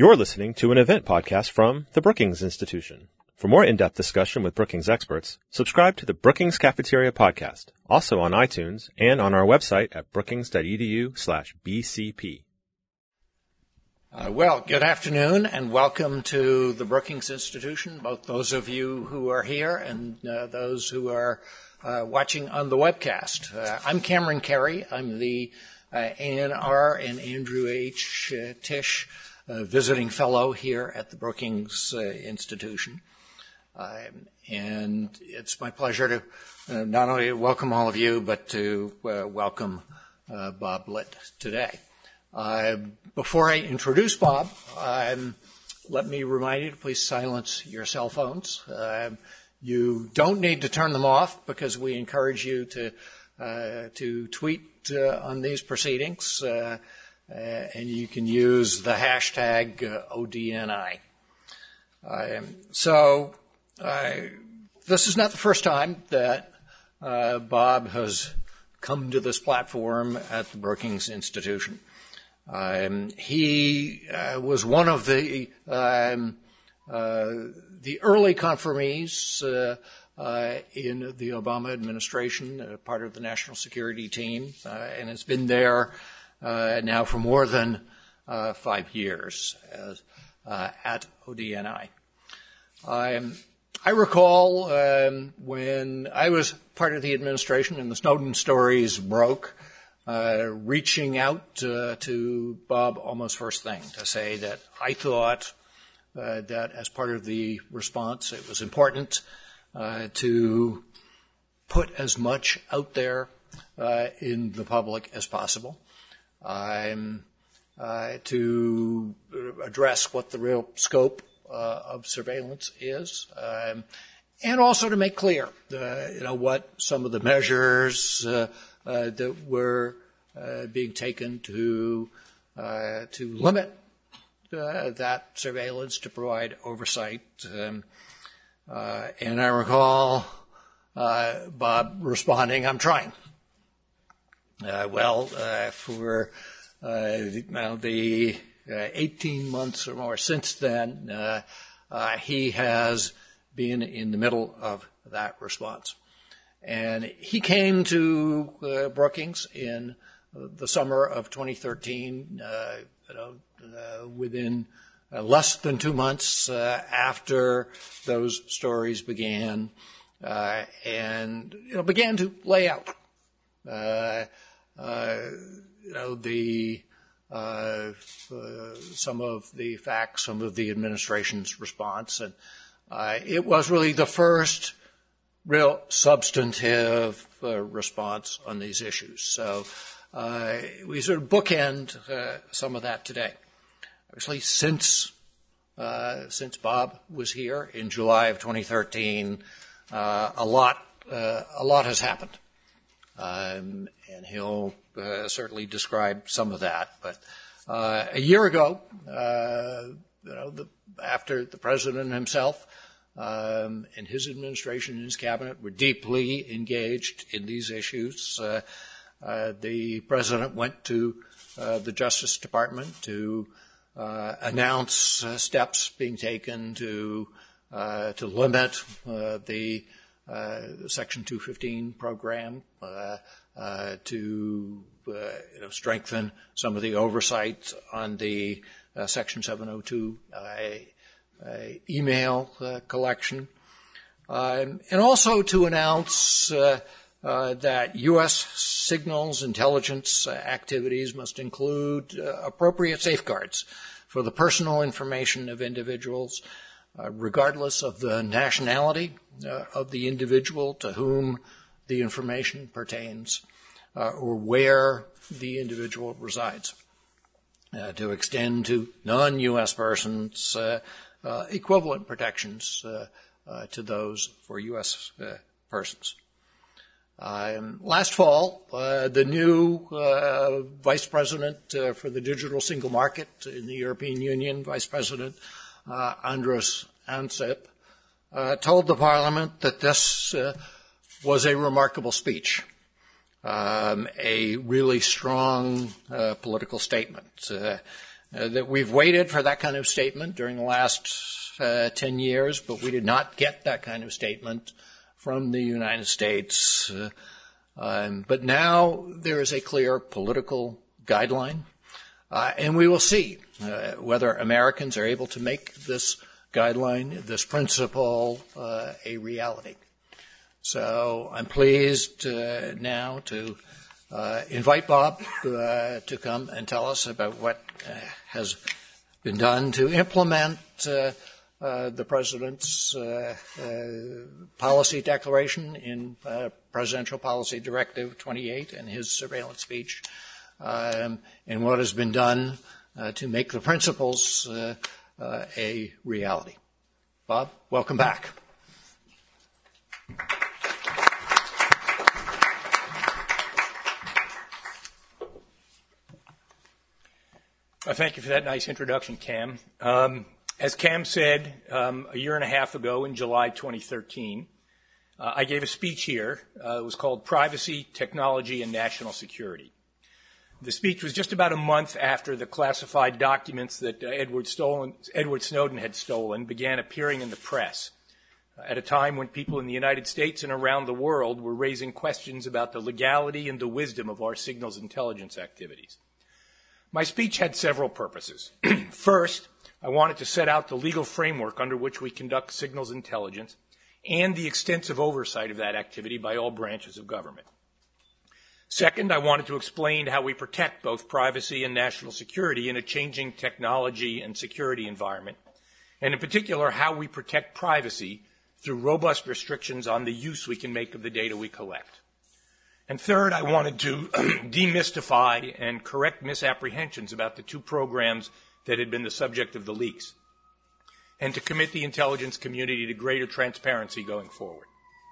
You're listening to an event podcast from the Brookings Institution. For more in-depth discussion with Brookings experts, subscribe to the Brookings Cafeteria podcast, also on iTunes and on our website at brookings.edu/BCP. Well, good afternoon and welcome to the Brookings Institution, both those of you who are here and those who are watching on the webcast. I'm Cameron Carey. I'm the A&R and Andrew H. Tisch visiting fellow here at the Brookings Institution. And it's my pleasure to not only welcome all of you, but to welcome Bob Litt today. Before I introduce Bob, let me remind you to please silence your cell phones. You don't need to turn them off because we encourage you to tweet on these proceedings, and you can use the hashtag ODNI. This is not the first time that Bob has come to this platform at the Brookings Institution. He was one of the early confirmees in the Obama administration, part of the national security team, and has been there now for more than 5 years at ODNI. I recall when I was part of the administration and the Snowden stories broke, reaching out to Bob almost first thing to say that I thought that as part of the response it was important to put as much out there in the public as possible, to address what the real scope of surveillance is, and also to make clear what some of the measures that were being taken to limit that surveillance, to provide oversight. And I recall Bob responding, "I'm trying." For the 18 months or more since then, he has been in the middle of that response. And he came to Brookings in the summer of 2013, within less than 2 months after those stories began, and began to lay out some of the facts, some of the administration's response, and it was really the first real substantive response on these issues. So we sort of bookend some of that today. Obviously, since Bob was here in July of 2013, a lot has happened, and he'll certainly describe some of that. But a year ago, after the president himself and his administration and his cabinet were deeply engaged in these issues, the president went to the Justice Department to announce steps being taken to limit the Section 215 program, to strengthen some of the oversight on the Section 702 email collection, and also to announce that U.S. signals intelligence activities must include appropriate safeguards for the personal information of individuals, regardless of the nationality of the individual to whom the information pertains, or where the individual resides, to extend to non-U.S. persons equivalent protections to those for U.S. persons. Last fall, the new Vice President for the Digital Single Market in the European Union, Vice President Andrus Ansip, told the Parliament that this was a remarkable speech, a really strong political statement that we've waited for that kind of statement during the last 10 years, but we did not get that kind of statement from the United States. But now there is a clear political guideline, and we will see whether Americans are able to make this guideline, this principle, a reality. So I'm pleased now to invite Bob to come and tell us about what has been done to implement the President's policy declaration in Presidential Policy Directive 28 and his surveillance speech, and what has been done to make the principles a reality. Bob, welcome back. Thank you for that nice introduction, Cam. As Cam said, a year and a half ago in July 2013, I gave a speech here. It was called Privacy, Technology, and National Security. The speech was just about a month after the classified documents that Edward Snowden had stolen began appearing in the press, at a time when people in the United States and around the world were raising questions about the legality and the wisdom of our signals intelligence activities. My speech had several purposes. First, I wanted to set out the legal framework under which we conduct signals intelligence and the extensive oversight of that activity by all branches of government. Second, I wanted to explain how we protect both privacy and national security in a changing technology and security environment, and in particular, how we protect privacy through robust restrictions on the use we can make of the data we collect. And third, I wanted to demystify and correct misapprehensions about the two programs that had been the subject of the leaks, and to commit the intelligence community to greater transparency going forward.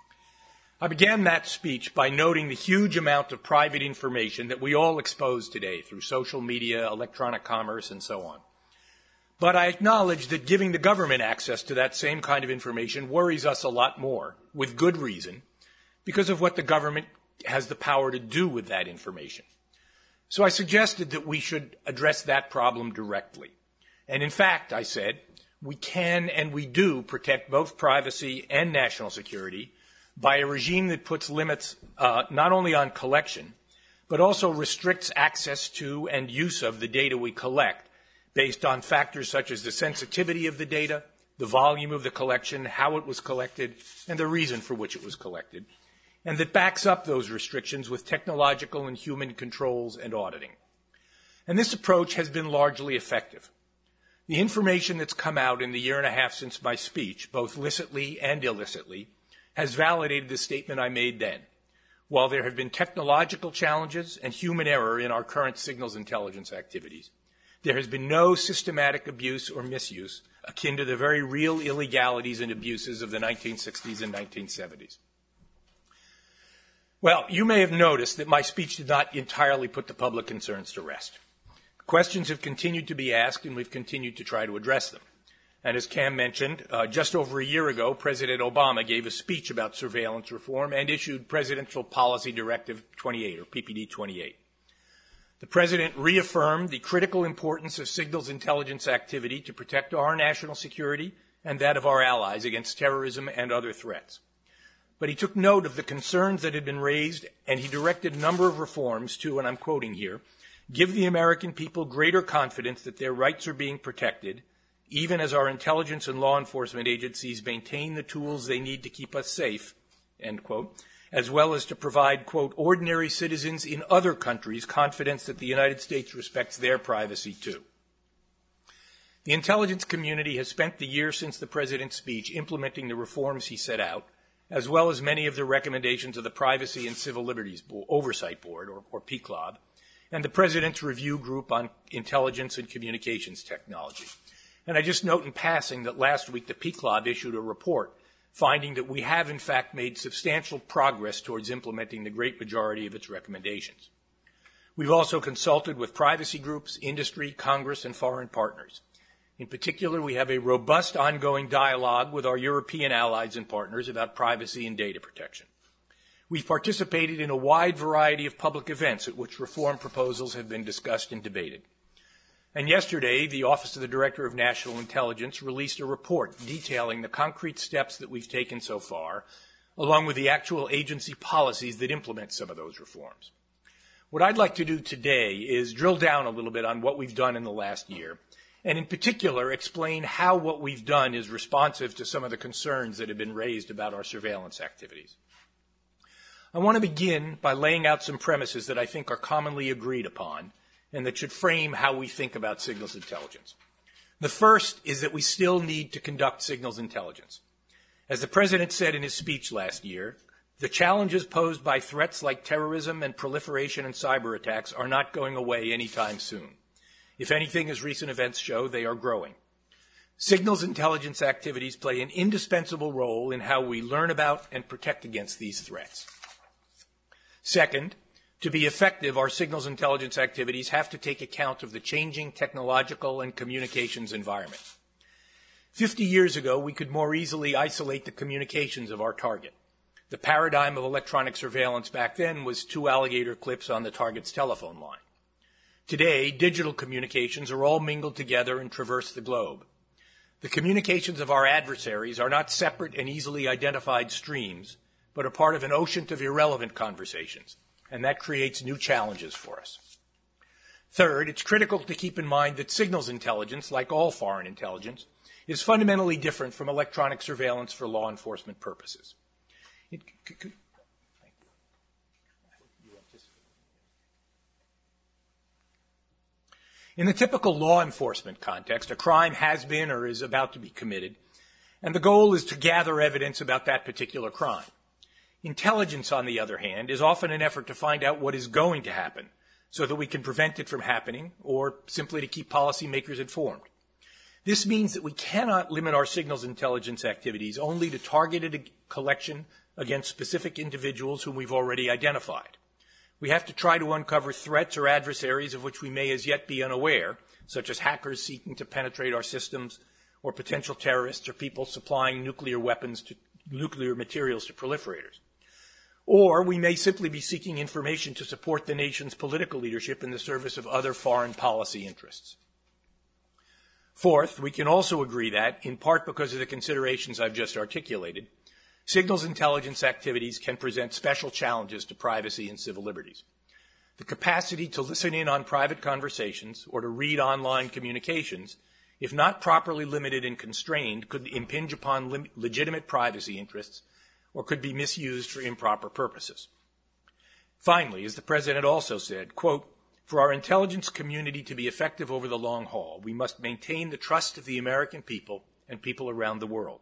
I began that speech by noting the huge amount of private information that we all expose today through social media, electronic commerce, and so on. But I acknowledge that giving the government access to that same kind of information worries us a lot more, with good reason, because of what the government has the power to do with that information. So I suggested that we should address that problem directly. And in fact, I said, we can and we do protect both privacy and national security by a regime that puts limits not only on collection, but also restricts access to and use of the data we collect based on factors such as the sensitivity of the data, the volume of the collection, how it was collected, and the reason for which it was collected, and that backs up those restrictions with technological and human controls and auditing. And this approach has been largely effective. The information that's come out in the year and a half since my speech, both licitly and illicitly, has validated the statement I made then. While there have been technological challenges and human error in our current signals intelligence activities, there has been no systematic abuse or misuse akin to the very real illegalities and abuses of the 1960s and 1970s. Well, you may have noticed that my speech did not entirely put the public concerns to rest. Questions have continued to be asked, and we've continued to try to address them. And as Cam mentioned, just over a year ago, President Obama gave a speech about surveillance reform and issued Presidential Policy Directive 28, or PPD 28. The President reaffirmed the critical importance of signals intelligence activity to protect our national security and that of our allies against terrorism and other threats. But he took note of the concerns that had been raised, and he directed a number of reforms to, and I'm quoting here, give the American people greater confidence that their rights are being protected, even as our intelligence and law enforcement agencies maintain the tools they need to keep us safe, end quote, as well as to provide, quote, ordinary citizens in other countries confidence that the United States respects their privacy too. The intelligence community has spent the year since the President's speech implementing the reforms he set out, as well as many of the recommendations of the Privacy and Civil Liberties Oversight Board, or PCLOB, and the President's Review Group on Intelligence and Communications Technology. And I just note in passing that last week the PCLOB issued a report finding that we have in fact made substantial progress towards implementing the great majority of its recommendations. We've also consulted with privacy groups, industry, Congress, and foreign partners. In particular, we have a robust ongoing dialogue with our European allies and partners about privacy and data protection. We've participated in a wide variety of public events at which reform proposals have been discussed and debated. And yesterday, the Office of the Director of National Intelligence released a report detailing the concrete steps that we've taken so far, along with the actual agency policies that implement some of those reforms. What I'd like to do today is drill down a little bit on what we've done in the last year, and in particular explain how what we've done is responsive to some of the concerns that have been raised about our surveillance activities. I want to begin by laying out some premises that I think are commonly agreed upon and that should frame how we think about signals intelligence. The first is that we still need to conduct signals intelligence. As the President said in his speech last year, the challenges posed by threats like terrorism and proliferation and cyber attacks are not going away anytime soon. If anything, as recent events show, they are growing. Signals intelligence activities play an indispensable role in how we learn about and protect against these threats. Second, to be effective, our signals intelligence activities have to take account of the changing technological and communications environment. 50 years ago, we could more easily isolate the communications of our target. The paradigm of electronic surveillance back then was 2 alligator clips on the target's telephone line. Today, digital communications are all mingled together and traverse the globe. The communications of our adversaries are not separate and easily identified streams, but are part of an ocean of irrelevant conversations, and that creates new challenges for us. Third, it's critical to keep in mind that signals intelligence, like all foreign intelligence, is fundamentally different from electronic surveillance for law enforcement purposes. In the typical law enforcement context, a crime has been or is about to be committed, and the goal is to gather evidence about that particular crime. Intelligence, on the other hand, is often an effort to find out what is going to happen so that we can prevent it from happening or simply to keep policymakers informed. This means that we cannot limit our signals intelligence activities only to targeted collection against specific individuals whom we've already identified. We have to try to uncover threats or adversaries of which we may as yet be unaware, such as hackers seeking to penetrate our systems or potential terrorists or people supplying nuclear materials to proliferators. Or we may simply be seeking information to support the nation's political leadership in the service of other foreign policy interests. Fourth, we can also agree that, in part because of the considerations I've just articulated, signals intelligence activities can present special challenges to privacy and civil liberties. The capacity to listen in on private conversations or to read online communications, if not properly limited and constrained, could impinge upon legitimate privacy interests or could be misused for improper purposes. Finally, as the President also said, quote, "For our intelligence community to be effective over the long haul, we must maintain the trust of the American people and people around the world."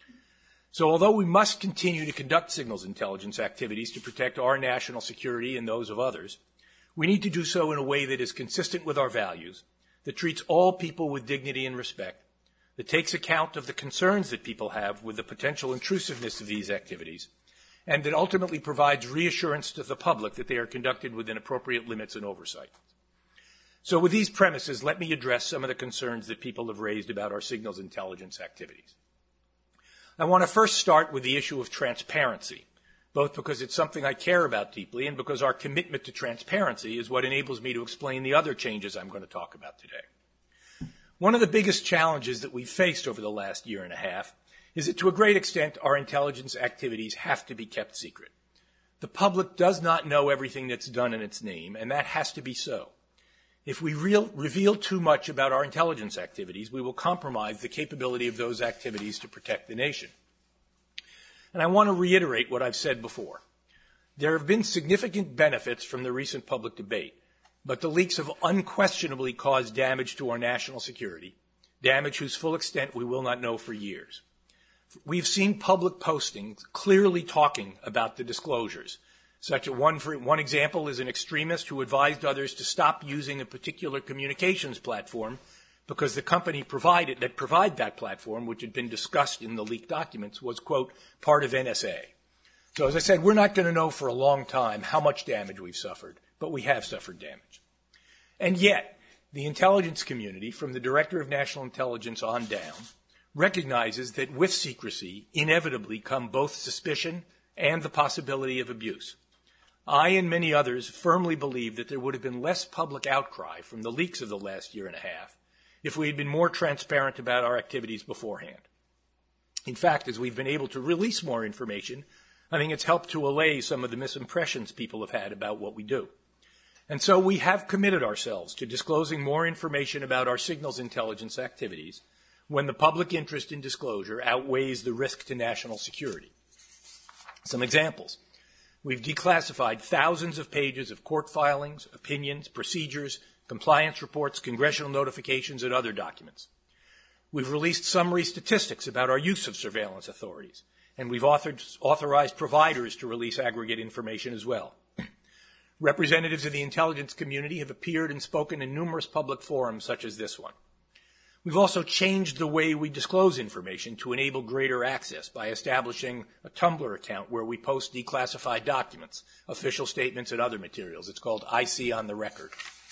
So although we must continue to conduct signals intelligence activities to protect our national security and those of others, we need to do so in a way that is consistent with our values, that treats all people with dignity and respect, that takes account of the concerns that people have with the potential intrusiveness of these activities, and that ultimately provides reassurance to the public that they are conducted within appropriate limits and oversight. So with these premises, let me address some of the concerns that people have raised about our signals intelligence activities. I want to first start with the issue of transparency, both because it's something I care about deeply and because our commitment to transparency is what enables me to explain the other changes I'm going to talk about today. One of the biggest challenges that we've faced over the last year and a half is that to a great extent our intelligence activities have to be kept secret. The public does not know everything that's done in its name, and that has to be so. If we reveal too much about our intelligence activities, we will compromise the capability of those activities to protect the nation. And I want to reiterate what I've said before. There have been significant benefits from the recent public debate, but the leaks have unquestionably caused damage to our national security, damage whose full extent we will not know for years. We've seen public postings clearly talking about the disclosures. One example is an extremist who advised others to stop using a particular communications platform because the company that provided that platform, which had been discussed in the leaked documents, was, quote, part of NSA. So as I said, we're not going to know for a long time how much damage we've suffered, but we have suffered damage. And yet, the intelligence community, from the Director of National Intelligence on down, recognizes that with secrecy inevitably come both suspicion and the possibility of abuse. I and many others firmly believe that there would have been less public outcry from the leaks of the last year and a half if we had been more transparent about our activities beforehand. In fact, as we've been able to release more information, I think it's helped to allay some of the misimpressions people have had about what we do. And so we have committed ourselves to disclosing more information about our signals intelligence activities when the public interest in disclosure outweighs the risk to national security. Some examples. We've declassified thousands of pages of court filings, opinions, procedures, compliance reports, congressional notifications, and other documents. We've released summary statistics about our use of surveillance authorities, and we've authorized providers to release aggregate information as well. Representatives of the intelligence community have appeared and spoken in numerous public forums such as this one. We've also changed the way we disclose information to enable greater access by establishing a Tumblr account where we post declassified documents, official statements, and other materials. It's called IC on the Record.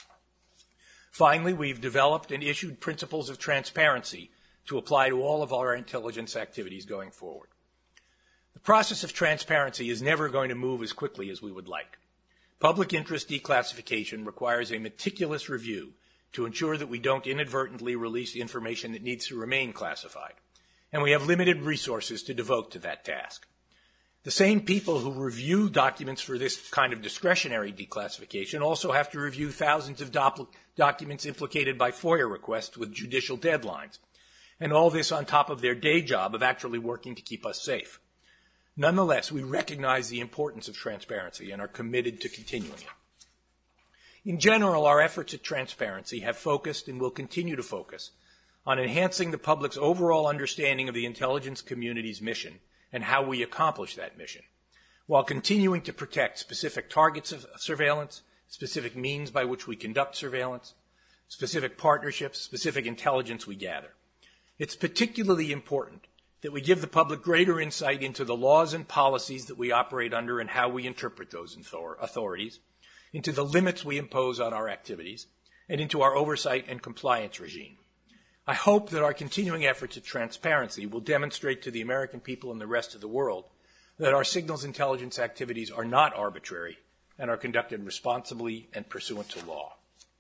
Finally, we've developed and issued principles of transparency to apply to all of our intelligence activities going forward. The process of transparency is never going to move as quickly as we would like. Public interest declassification requires a meticulous review to ensure that we don't inadvertently release information that needs to remain classified. And we have limited resources to devote to that task. The same people who review documents for this kind of discretionary declassification also have to review thousands of documents implicated by FOIA requests with judicial deadlines. And all this on top of their day job of actually working to keep us safe. Nonetheless, we recognize the importance of transparency and are committed to continuing it. In general, our efforts at transparency have focused and will continue to focus on enhancing the public's overall understanding of the intelligence community's mission and how we accomplish that mission, while continuing to protect specific targets of surveillance, specific means by which we conduct surveillance, specific partnerships, specific intelligence we gather. It's particularly important that we give the public greater insight into the laws and policies that we operate under and how we interpret those authorities, into the limits we impose on our activities, and into our oversight and compliance regime. I hope that our continuing efforts at transparency will demonstrate to the American people and the rest of the world that our signals intelligence activities are not arbitrary and are conducted responsibly and pursuant to law.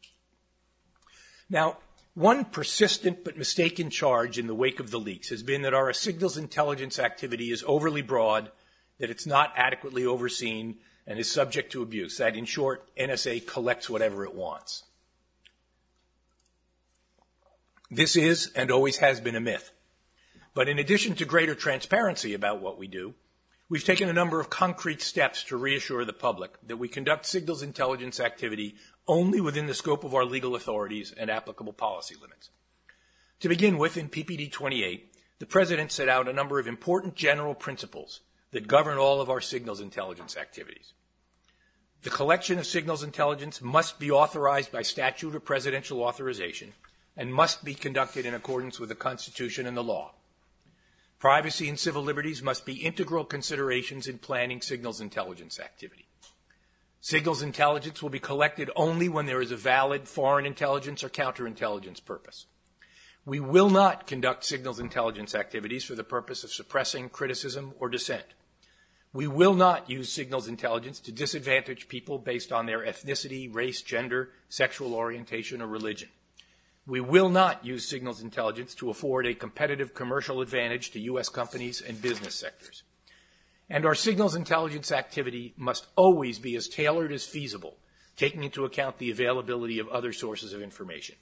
Now, one persistent but mistaken charge in the wake of the leaks has been that our signals intelligence activity is overly broad, that it's not adequately overseen, and is subject to abuse. That, in short, NSA collects whatever it wants. This is and always has been a myth. But in addition to greater transparency about what we do, we've taken a number of concrete steps to reassure the public that we conduct signals intelligence activity only within the scope of our legal authorities and applicable policy limits. To begin with, in PPD 28, the President set out a number of important general principles that govern all of our signals intelligence activities. The collection of signals intelligence must be authorized by statute or presidential authorization and must be conducted in accordance with the Constitution and the law. Privacy and civil liberties must be integral considerations in planning signals intelligence activity. Signals intelligence will be collected only when there is a valid foreign intelligence or counterintelligence purpose. We will not conduct signals intelligence activities for the purpose of suppressing criticism or dissent. We will not use signals intelligence to disadvantage people based on their ethnicity, race, gender, sexual orientation, or religion. We will not use signals intelligence to afford a competitive commercial advantage to U.S. companies and business sectors. And our signals intelligence activity must always be as tailored as feasible, taking into account the availability of other sources of information.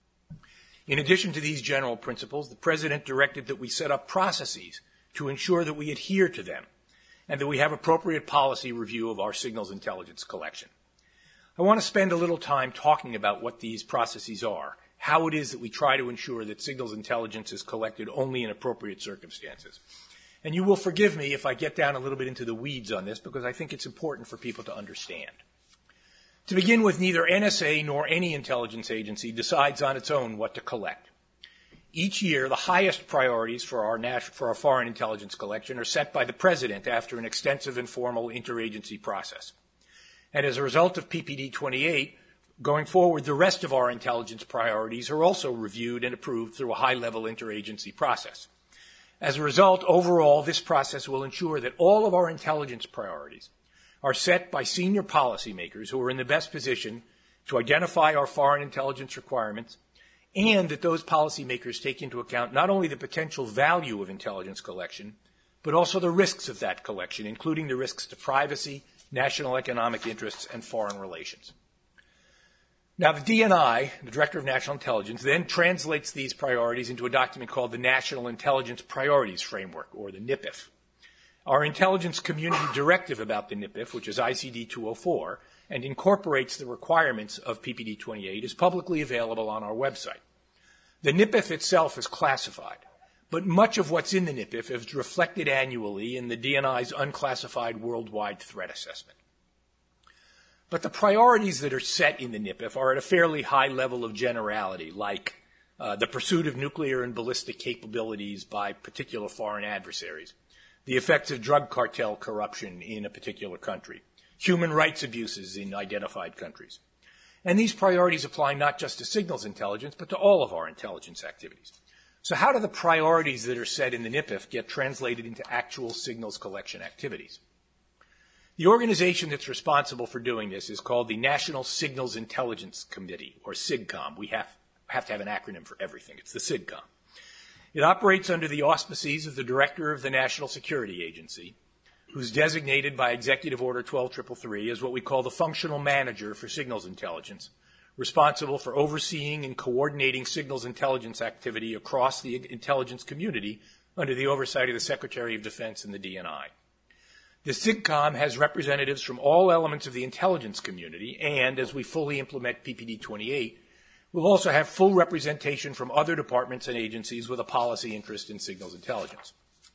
In addition to these general principles, the President directed that we set up processes to ensure that we adhere to them, and that we have appropriate policy review of our signals intelligence collection. I want to spend a little time talking about what these processes are, how it is that we try to ensure that signals intelligence is collected only in appropriate circumstances. And you will forgive me if I get down a little bit into the weeds on this, because I think it's important for people to understand. To begin with, neither NSA nor any intelligence agency decides on its own what to collect. Each year, the highest priorities for our foreign intelligence collection are set by the President after an extensive and formal interagency process. And as a result of PPD 28, going forward, the rest of our intelligence priorities are also reviewed and approved through a high-level interagency process. As a result, overall, this process will ensure that all of our intelligence priorities are set by senior policymakers who are in the best position to identify our foreign intelligence requirements, and that those policymakers take into account not only the potential value of intelligence collection, but also the risks of that collection, including the risks to privacy, national economic interests, and foreign relations. Now, the DNI, the Director of National Intelligence, then translates these priorities into a document called the National Intelligence Priorities Framework, or the NIPIF. Our intelligence community directive about the NIPIF, which is ICD 204, and incorporates the requirements of PPD 28, is publicly available on our website. The NIPIF itself is classified, but much of what's in the NIPIF is reflected annually in the DNI's unclassified worldwide threat assessment. But the priorities that are set in the NIPIF are at a fairly high level of generality, like the pursuit of nuclear and ballistic capabilities by particular foreign adversaries, the effects of drug cartel corruption in a particular country, human rights abuses in identified countries. And these priorities apply not just to signals intelligence, but to all of our intelligence activities. So how do the priorities that are set in the NIPIF get translated into actual signals collection activities? The organization that's responsible for doing this is called the National Signals Intelligence Committee, or SIGCOM. We have to have an acronym for everything. It's the SIGCOM. It operates under the auspices of the Director of the National Security Agency, who's designated by Executive Order 12333 as what we call the functional manager for signals intelligence, responsible for overseeing and coordinating signals intelligence activity across the intelligence community under the oversight of the Secretary of Defense and the DNI. The SIGCOM has representatives from all elements of the intelligence community, and as we fully implement PPD 28, we'll also have full representation from other departments and agencies with a policy interest in signals intelligence.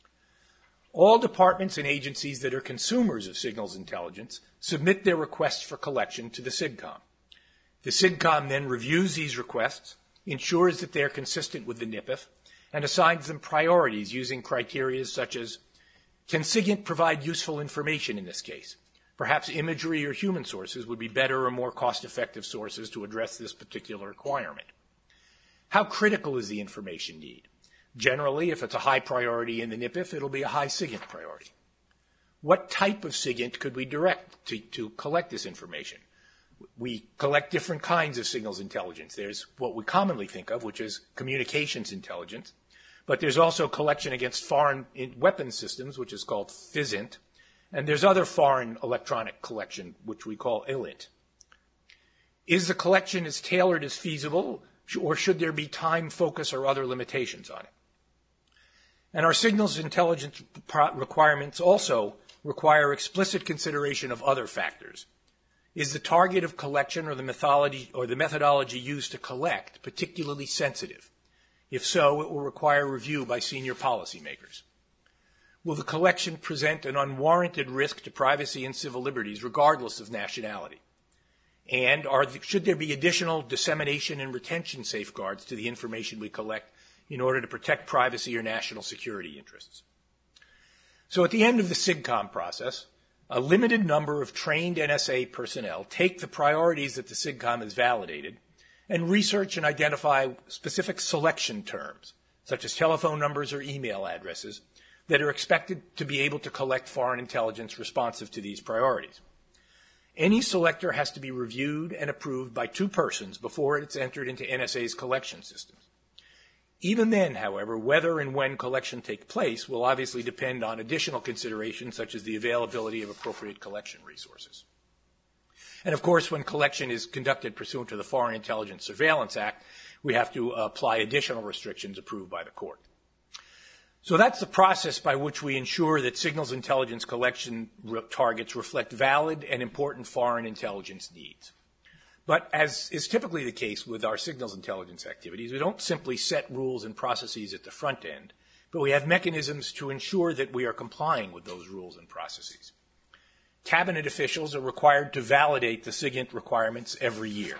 All departments and agencies that are consumers of signals intelligence submit their requests for collection to the SIGCOM. The SIGCOM then reviews these requests, ensures that they're consistent with the NIPIF, and assigns them priorities using criteria such as, can SIGINT provide useful information in this case? Perhaps imagery or human sources would be better or more cost-effective sources to address this particular requirement. How critical is the information need? Generally, if it's a high priority in the NIPIF, it'll be a high SIGINT priority. What type of SIGINT could we direct to collect this information? We collect different kinds of signals intelligence. There's what we commonly think of, which is communications intelligence, but there's also collection against foreign weapons systems, which is called FISINT, and there's other foreign electronic collection, which we call ILINT. Is the collection as tailored as feasible, or should there be time, focus, or other limitations on it? And our signals intelligence requirements also require explicit consideration of other factors. Is the target of collection or the methodology used to collect particularly sensitive? If so, it will require review by senior policymakers. Will the collection present an unwarranted risk to privacy and civil liberties regardless of nationality? And should there be additional dissemination and retention safeguards to the information we collect in order to protect privacy or national security interests? So at the end of the SIGCOM process, a limited number of trained NSA personnel take the priorities that the SIGCOM has validated and research and identify specific selection terms, such as telephone numbers or email addresses, that are expected to be able to collect foreign intelligence responsive to these priorities. Any selector has to be reviewed and approved by two persons before it's entered into NSA's collection systems. Even then, however, whether and when collection takes place will obviously depend on additional considerations such as the availability of appropriate collection resources. And of course, when collection is conducted pursuant to the Foreign Intelligence Surveillance Act, we have to apply additional restrictions approved by the court. So that's the process by which we ensure that signals intelligence collection targets reflect valid and important foreign intelligence needs. But as is typically the case with our signals intelligence activities, we don't simply set rules and processes at the front end, but we have mechanisms to ensure that we are complying with those rules and processes. Cabinet officials are required to validate the SIGINT requirements every year.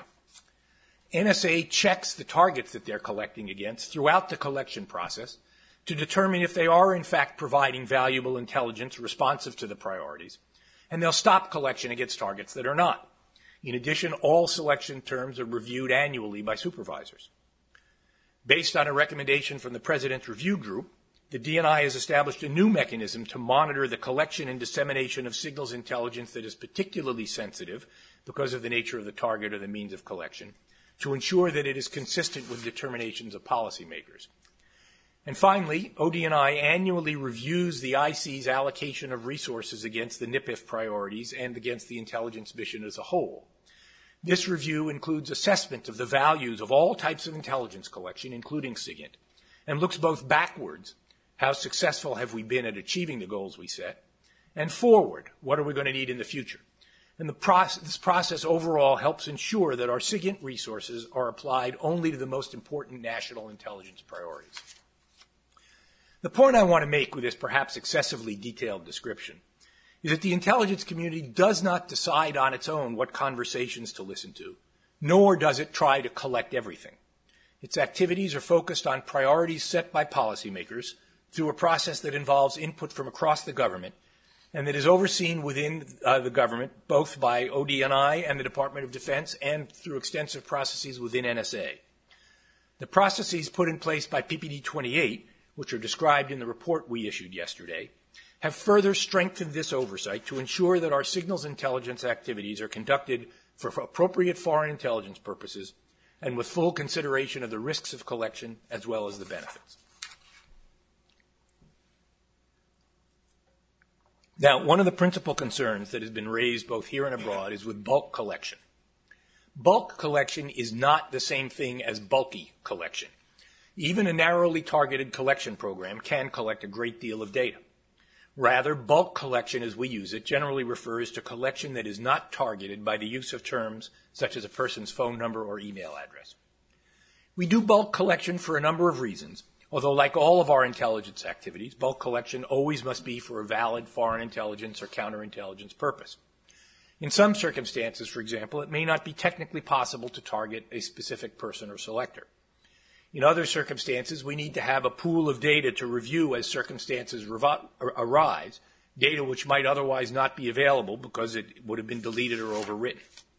NSA checks the targets that they're collecting against throughout the collection process to determine if they are in fact providing valuable intelligence responsive to the priorities, and they'll stop collection against targets that are not. In addition, all selection terms are reviewed annually by supervisors. Based on a recommendation from the President's Review Group, the DNI has established a new mechanism to monitor the collection and dissemination of signals intelligence that is particularly sensitive because of the nature of the target or the means of collection, to ensure that it is consistent with determinations of policymakers. And finally, ODNI annually reviews the IC's allocation of resources against the NIPIF priorities and against the intelligence mission as a whole. This review includes assessment of the values of all types of intelligence collection, including SIGINT, and looks both backwards, how successful have we been at achieving the goals we set, and forward, what are we going to need in the future? And this process overall helps ensure that our SIGINT resources are applied only to the most important national intelligence priorities. The point I want to make with this perhaps excessively detailed description is that the intelligence community does not decide on its own what conversations to listen to, nor does it try to collect everything. Its activities are focused on priorities set by policymakers through a process that involves input from across the government and that is overseen within the government both by ODNI and the Department of Defense and through extensive processes within NSA. The processes put in place by PPD 28, which are described in the report we issued yesterday, have further strengthened this oversight to ensure that our signals intelligence activities are conducted for appropriate foreign intelligence purposes and with full consideration of the risks of collection as well as the benefits. Now, one of the principal concerns that has been raised both here and abroad is with bulk collection. Bulk collection is not the same thing as bulky collection. Even a narrowly targeted collection program can collect a great deal of data. Rather, bulk collection as we use it generally refers to collection that is not targeted by the use of terms such as a person's phone number or email address. We do bulk collection for a number of reasons, although like all of our intelligence activities, bulk collection always must be for a valid foreign intelligence or counterintelligence purpose. In some circumstances, for example, it may not be technically possible to target a specific person or selector. In other circumstances, we need to have a pool of data to review as circumstances arise, data which might otherwise not be available because it would have been deleted or overwritten.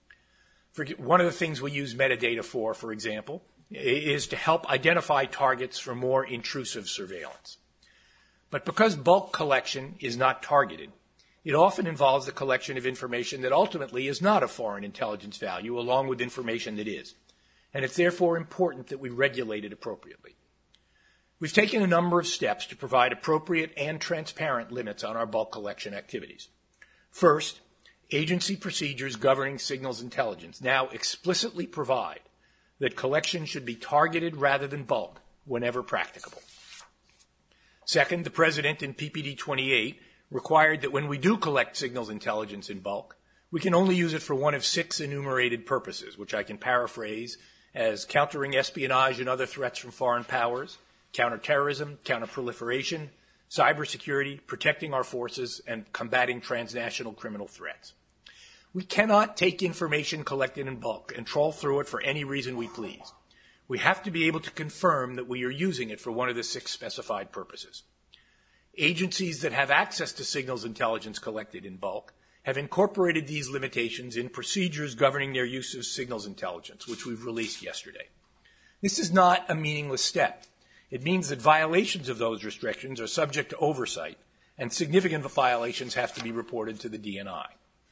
One of the things we use metadata for example, is to help identify targets for more intrusive surveillance. But because bulk collection is not targeted, it often involves the collection of information that ultimately is not of foreign intelligence value, along with information that is. And it's therefore important that we regulate it appropriately. We've taken a number of steps to provide appropriate and transparent limits on our bulk collection activities. First, agency procedures governing signals intelligence now explicitly provide that collection should be targeted rather than bulk whenever practicable. Second, the President in PPD 28 required that when we do collect signals intelligence in bulk, we can only use it for one of 6 enumerated purposes, which I can paraphrase as countering espionage and other threats from foreign powers, counterterrorism, counterproliferation, cybersecurity, protecting our forces, and combating transnational criminal threats. We cannot take information collected in bulk and trawl through it for any reason we please. We have to be able to confirm that we are using it for one of the 6 specified purposes. Agencies that have access to signals intelligence collected in bulk have incorporated these limitations in procedures governing their use of signals intelligence, which we've released yesterday. This is not a meaningless step. It means that violations of those restrictions are subject to oversight, and significant violations have to be reported to the DNI.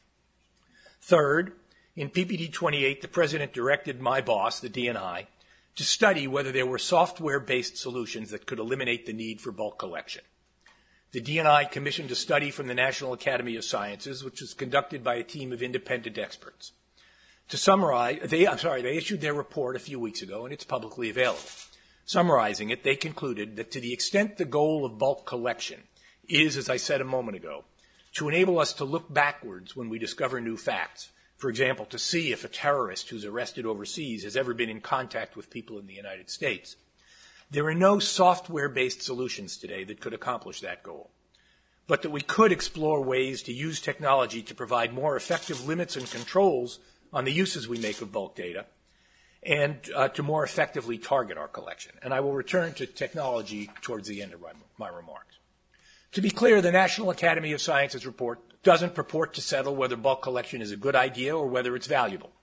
Third, in PPD 28, the President directed my boss, the DNI, to study whether there were software-based solutions that could eliminate the need for bulk collection. The DNI commissioned a study from the National Academy of Sciences, which was conducted by a team of independent experts. To summarize, they issued their report a few weeks ago, and it's publicly available. Summarizing it, they concluded that to the extent the goal of bulk collection is, as I said a moment ago, to enable us to look backwards when we discover new facts, for example, to see if a terrorist who's arrested overseas has ever been in contact with people in the United States, there are no software-based solutions today that could accomplish that goal, but that we could explore ways to use technology to provide more effective limits and controls on the uses we make of bulk data and to more effectively target our collection. And I will return to technology towards the end of my remarks. To be clear, the National Academy of Sciences report doesn't purport to settle whether bulk collection is a good idea or whether it's valuable.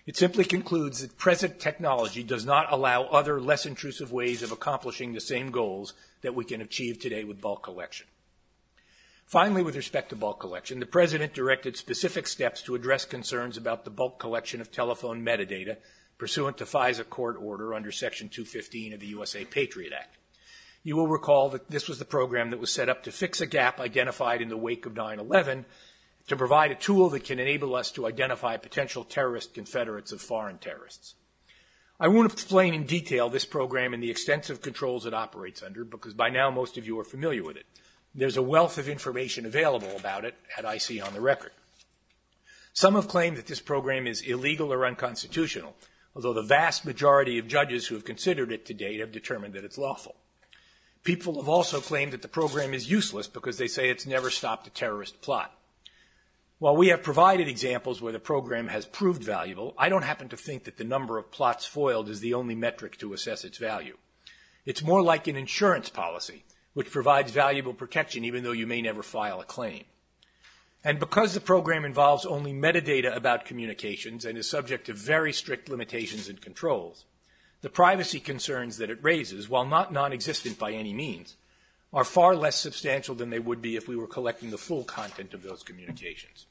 It simply concludes that present technology does not allow other, less intrusive ways of accomplishing the same goals that we can achieve today with bulk collection. Finally, with respect to bulk collection, the President directed specific steps to address concerns about the bulk collection of telephone metadata pursuant to FISA court order under Section 215 of the USA Patriot Act. You will recall that this was the program that was set up to fix a gap identified in the wake of 9/11, to provide a tool that can enable us to identify potential terrorist confederates of foreign terrorists. I won't explain in detail this program and the extensive controls it operates under, because by now most of you are familiar with it. There's a wealth of information available about it at IC on the record. Some have claimed that this program is illegal or unconstitutional, although the vast majority of judges who have considered it to date have determined that it's lawful. People have also claimed that the program is useless because they say it's never stopped a terrorist plot. While we have provided examples where the program has proved valuable, I don't happen to think that the number of plots foiled is the only metric to assess its value. It's more like an insurance policy, which provides valuable protection even though you may never file a claim. And because the program involves only metadata about communications and is subject to very strict limitations and controls, the privacy concerns that it raises, while not non-existent by any means, are far less substantial than they would be if we were collecting the full content of those communications.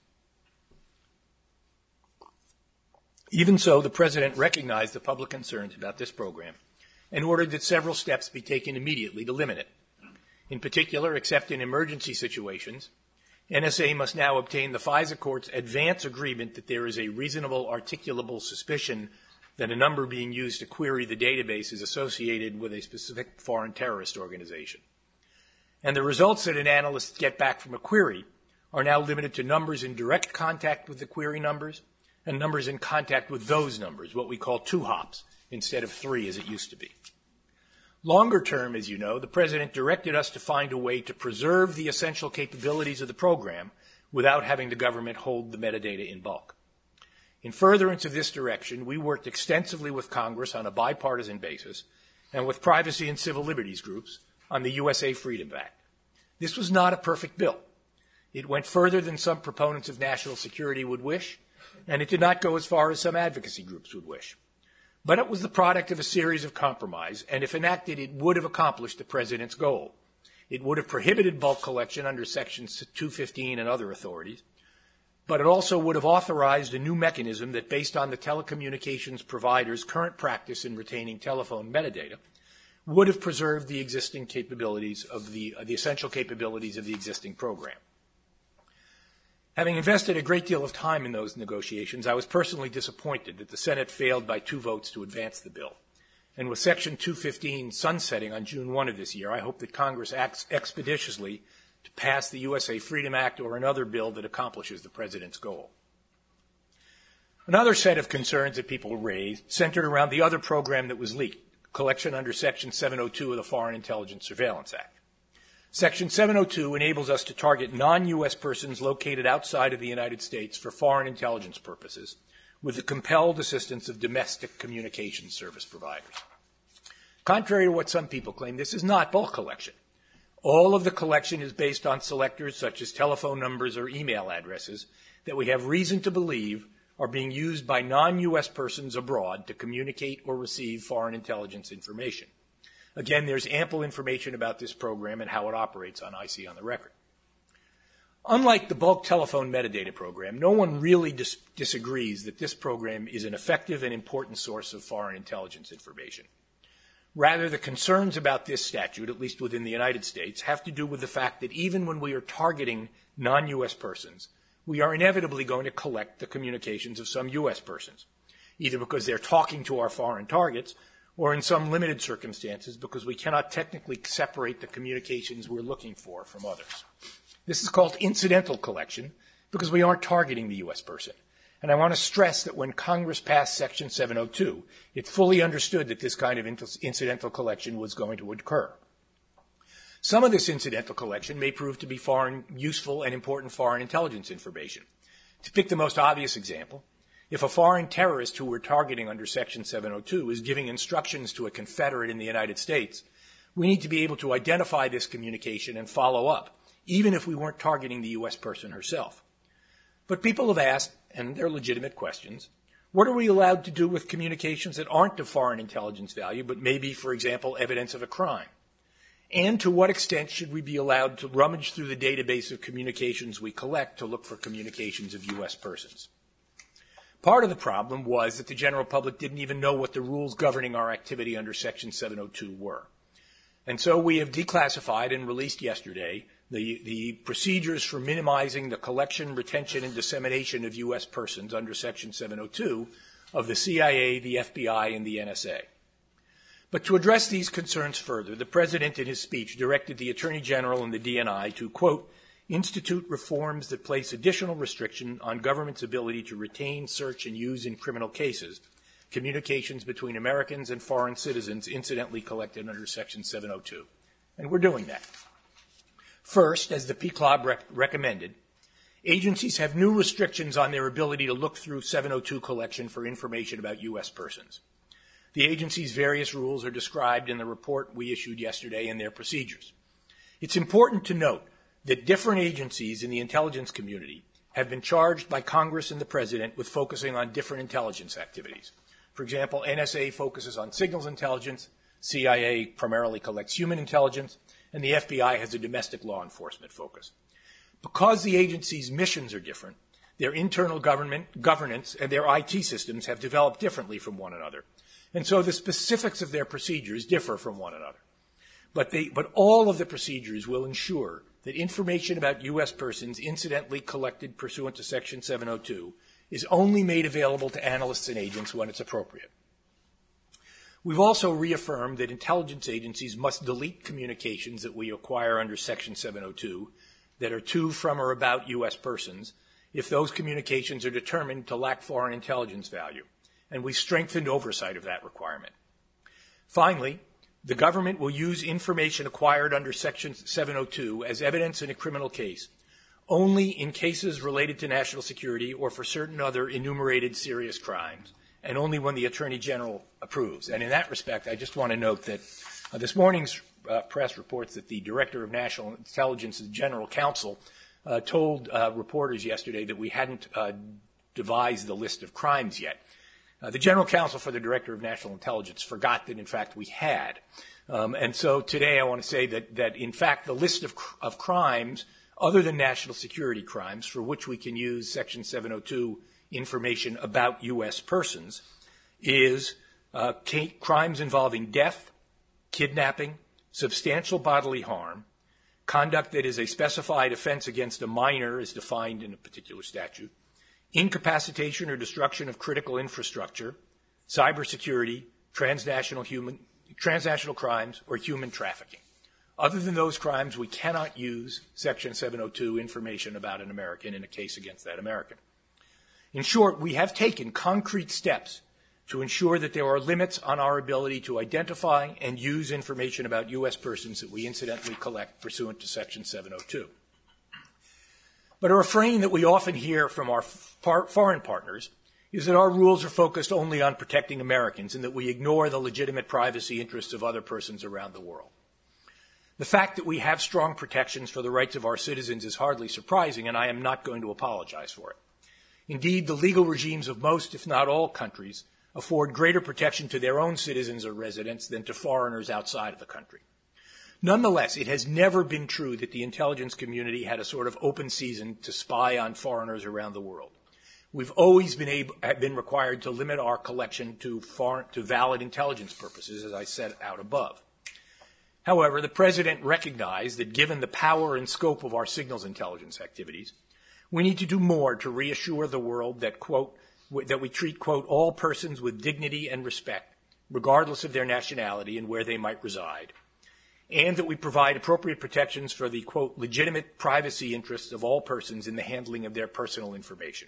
Even so, the President recognized the public concerns about this program and ordered that several steps be taken immediately to limit it. In particular, except in emergency situations, NSA must now obtain the FISA court's advance agreement that there is a reasonable, articulable suspicion that a number being used to query the database is associated with a specific foreign terrorist organization. And the results that an analyst gets back from a query are now limited to numbers in direct contact with the query numbers and numbers in contact with those numbers, what we call 2 hops, instead of 3 as it used to be. Longer term, as you know, the President directed us to find a way to preserve the essential capabilities of the program without having the government hold the metadata in bulk. In furtherance of this direction, we worked extensively with Congress on a bipartisan basis and with privacy and civil liberties groups on the USA Freedom Act. This was not a perfect bill. It went further than some proponents of national security would wish, and it did not go as far as some advocacy groups would wish. But it was the product of a series of compromise, and if enacted, it would have accomplished the President's goal. It would have prohibited bulk collection under Sections 215 and other authorities, but it also would have authorized a new mechanism that, based on the telecommunications provider's current practice in retaining telephone metadata, would have preserved the existing capabilities of the essential capabilities of the existing program. Having invested a great deal of time in those negotiations, I was personally disappointed that the Senate failed by 2 votes to advance the bill. And with Section 215 sunsetting on June 1 of this year, I hope that Congress acts expeditiously to pass the USA Freedom Act or another bill that accomplishes the President's goal. Another set of concerns that people raised centered around the other program that was leaked, collection under Section 702 of the Foreign Intelligence Surveillance Act. Section 702 enables us to target non-U.S. persons located outside of the United States for foreign intelligence purposes with the compelled assistance of domestic communications service providers. Contrary to what some people claim, this is not bulk collection. All of the collection is based on selectors such as telephone numbers or email addresses that we have reason to believe are being used by non-U.S. persons abroad to communicate or receive foreign intelligence information. Again, there's ample information about this program and how it operates on IC on the record. Unlike the bulk telephone metadata program, no one really disagrees that this program is an effective and important source of foreign intelligence information. Rather, the concerns about this statute, at least within the United States, have to do with the fact that even when we are targeting non-U.S. persons, we are inevitably going to collect the communications of some U.S. persons, either because they're talking to our foreign targets or in some limited circumstances because we cannot technically separate the communications we're looking for from others. This is called incidental collection because we aren't targeting the U.S. person. And I want to stress that when Congress passed Section 702, it fully understood that this kind of incidental collection was going to occur. Some of this incidental collection may prove to be useful and important foreign intelligence information. To pick the most obvious example, if a foreign terrorist who we're targeting under Section 702 is giving instructions to a confederate in the United States, we need to be able to identify this communication and follow up, even if we weren't targeting the U.S. person herself. But people have asked, and they're legitimate questions, What are we allowed to do with communications that aren't of foreign intelligence value, but maybe, for example, evidence of a crime? And to what extent should we be allowed to rummage through the database of communications we collect to look for communications of U.S. persons? Part of the problem was that the general public didn't even know what the rules governing our activity under Section 702 were. And so we have declassified and released yesterday the procedures for minimizing the collection, retention, and dissemination of U.S. persons under Section 702 of the CIA, the FBI, and the NSA. But to address these concerns further, the President in his speech directed the Attorney General and the DNI to, quote, institute reforms that place additional restriction on government's ability to retain, search, and use in criminal cases communications between Americans and foreign citizens incidentally collected under Section 702. And we're doing that. First, as the PCLOB recommended, agencies have new restrictions on their ability to look through 702 collection for information about U.S. persons. The agency's various rules are described in the report we issued yesterday and their procedures. It's important to note that different agencies in the intelligence community have been charged by Congress and the President with focusing on different intelligence activities. For example, NSA focuses on signals intelligence, CIA primarily collects human intelligence, and the FBI has a domestic law enforcement focus. Because the agency's missions are different, their internal governance and their IT systems have developed differently from one another. And so the specifics of their procedures differ from one another. But all of the procedures will ensure that information about U.S. persons incidentally collected pursuant to Section 702 is only made available to analysts and agents when it's appropriate. We've also reaffirmed that intelligence agencies must delete communications that we acquire under Section 702 that are to, from, or about U.S. persons if those communications are determined to lack foreign intelligence value, and we've strengthened oversight of that requirement. Finally, the government will use information acquired under Section 702 as evidence in a criminal case only in cases related to national security or for certain other enumerated serious crimes, and only when the Attorney General approves. And in that respect, I just want to note that this morning's press reports that the Director of National Intelligence's General Counsel told reporters yesterday that we hadn't devised the list of crimes yet. The General Counsel for the Director of National Intelligence forgot that, in fact, we had. And so today I want to say that in fact, the list of crimes other than national security crimes for which we can use Section 702 information about U.S. persons is crimes involving death, kidnapping, substantial bodily harm, conduct that is a specified offense against a minor as defined in a particular statute, incapacitation or destruction of critical infrastructure, cybersecurity, transnational crimes, or human trafficking. Other than those crimes, we cannot use Section 702 information about an American in a case against that American. In short, we have taken concrete steps to ensure that there are limits on our ability to identify and use information about U.S. persons that we incidentally collect pursuant to Section 702. But a refrain that we often hear from our foreign partners is that our rules are focused only on protecting Americans and that we ignore the legitimate privacy interests of other persons around the world. The fact that we have strong protections for the rights of our citizens is hardly surprising, and I am not going to apologize for it. Indeed, the legal regimes of most, if not all, countries afford greater protection to their own citizens or residents than to foreigners outside of the country. Nonetheless, it has never been true that the intelligence community had a sort of open season to spy on foreigners around the world. We've always been required to limit our collection to valid intelligence purposes, as I set out above. However, the President recognized that given the power and scope of our signals intelligence activities, we need to do more to reassure the world that, quote, that we treat, quote, all persons with dignity and respect, regardless of their nationality and where they might reside, and that we provide appropriate protections for the, quote, legitimate privacy interests of all persons in the handling of their personal information.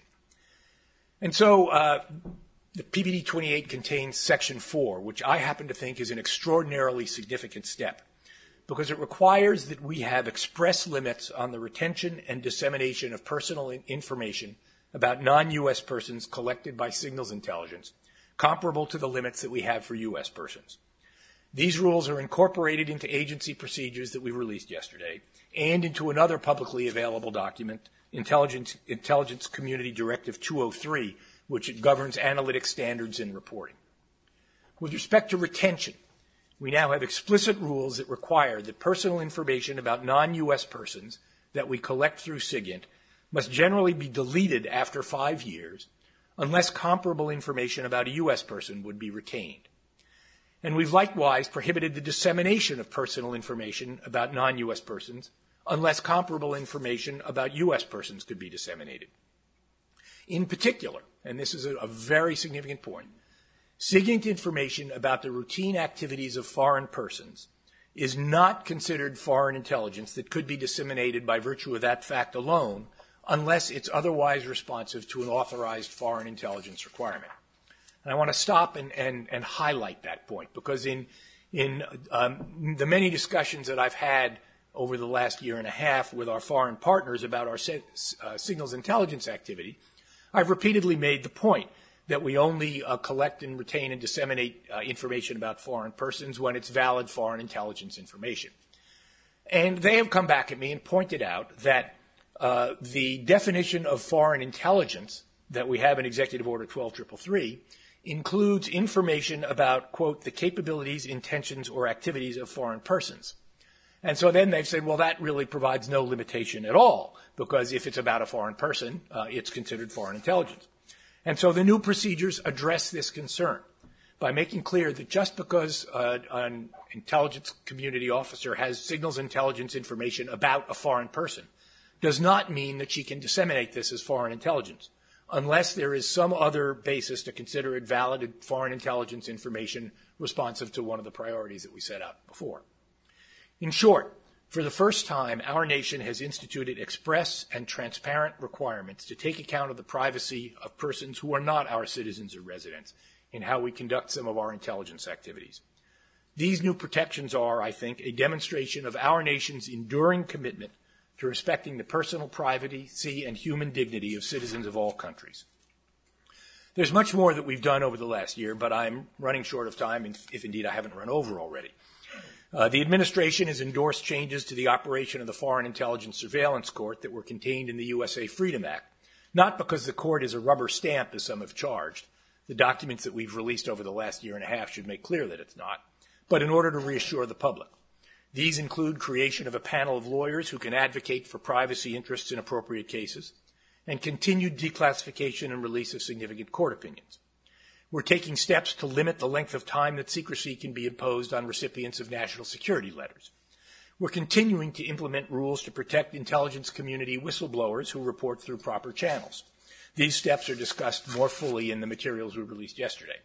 And so the PBD 28 contains Section 4, which I happen to think is an extraordinarily significant step because it requires that we have express limits on the retention and dissemination of personal information about non-U.S. persons collected by signals intelligence, comparable to the limits that we have for U.S. persons. These rules are incorporated into agency procedures that we released yesterday and into another publicly available document, Intelligence Community Directive 203, which governs analytic standards and reporting. With respect to retention, we now have explicit rules that require that personal information about non-U.S. persons that we collect through SIGINT must generally be deleted after 5 years unless comparable information about a U.S. person would be retained. And we've likewise prohibited the dissemination of personal information about non-U.S. persons unless comparable information about U.S. persons could be disseminated. In particular, and this is a very significant point, SIGINT information about the routine activities of foreign persons is not considered foreign intelligence that could be disseminated by virtue of that fact alone unless it's otherwise responsive to an authorized foreign intelligence requirement. And I want to stop and highlight that point because in the many discussions that I've had over the last year and a half with our foreign partners about our signals intelligence activity, I've repeatedly made the point that we only collect and retain and disseminate information about foreign persons when it's valid foreign intelligence information. And they have come back at me and pointed out that the definition of foreign intelligence that we have in Executive Order 12333 includes information about, quote, the capabilities, intentions, or activities of foreign persons. And so then they've said, well, that really provides no limitation at all, because if it's about a foreign person, it's considered foreign intelligence. And so the new procedures address this concern by making clear that just because an intelligence community officer has signals intelligence information about a foreign person does not mean that she can disseminate this as foreign intelligence, unless there is some other basis to consider it valid foreign intelligence information responsive to one of the priorities that we set out before. In short, for the first time, our nation has instituted express and transparent requirements to take account of the privacy of persons who are not our citizens or residents in how we conduct some of our intelligence activities. These new protections are, I think, a demonstration of our nation's enduring commitment to respecting the personal privacy and human dignity of citizens of all countries. There's much more that we've done over the last year, but I'm running short of time, if indeed I haven't run over already. The administration has endorsed changes to the operation of the Foreign Intelligence Surveillance Court that were contained in the USA Freedom Act, not because the court is a rubber stamp, as some have charged. The documents that we've released over the last year and a half should make clear that it's not, but in order to reassure the public. These include creation of a panel of lawyers who can advocate for privacy interests in appropriate cases, and continued declassification and release of significant court opinions. We're taking steps to limit the length of time that secrecy can be imposed on recipients of national security letters. We're continuing to implement rules to protect intelligence community whistleblowers who report through proper channels. These steps are discussed more fully in the materials we released yesterday.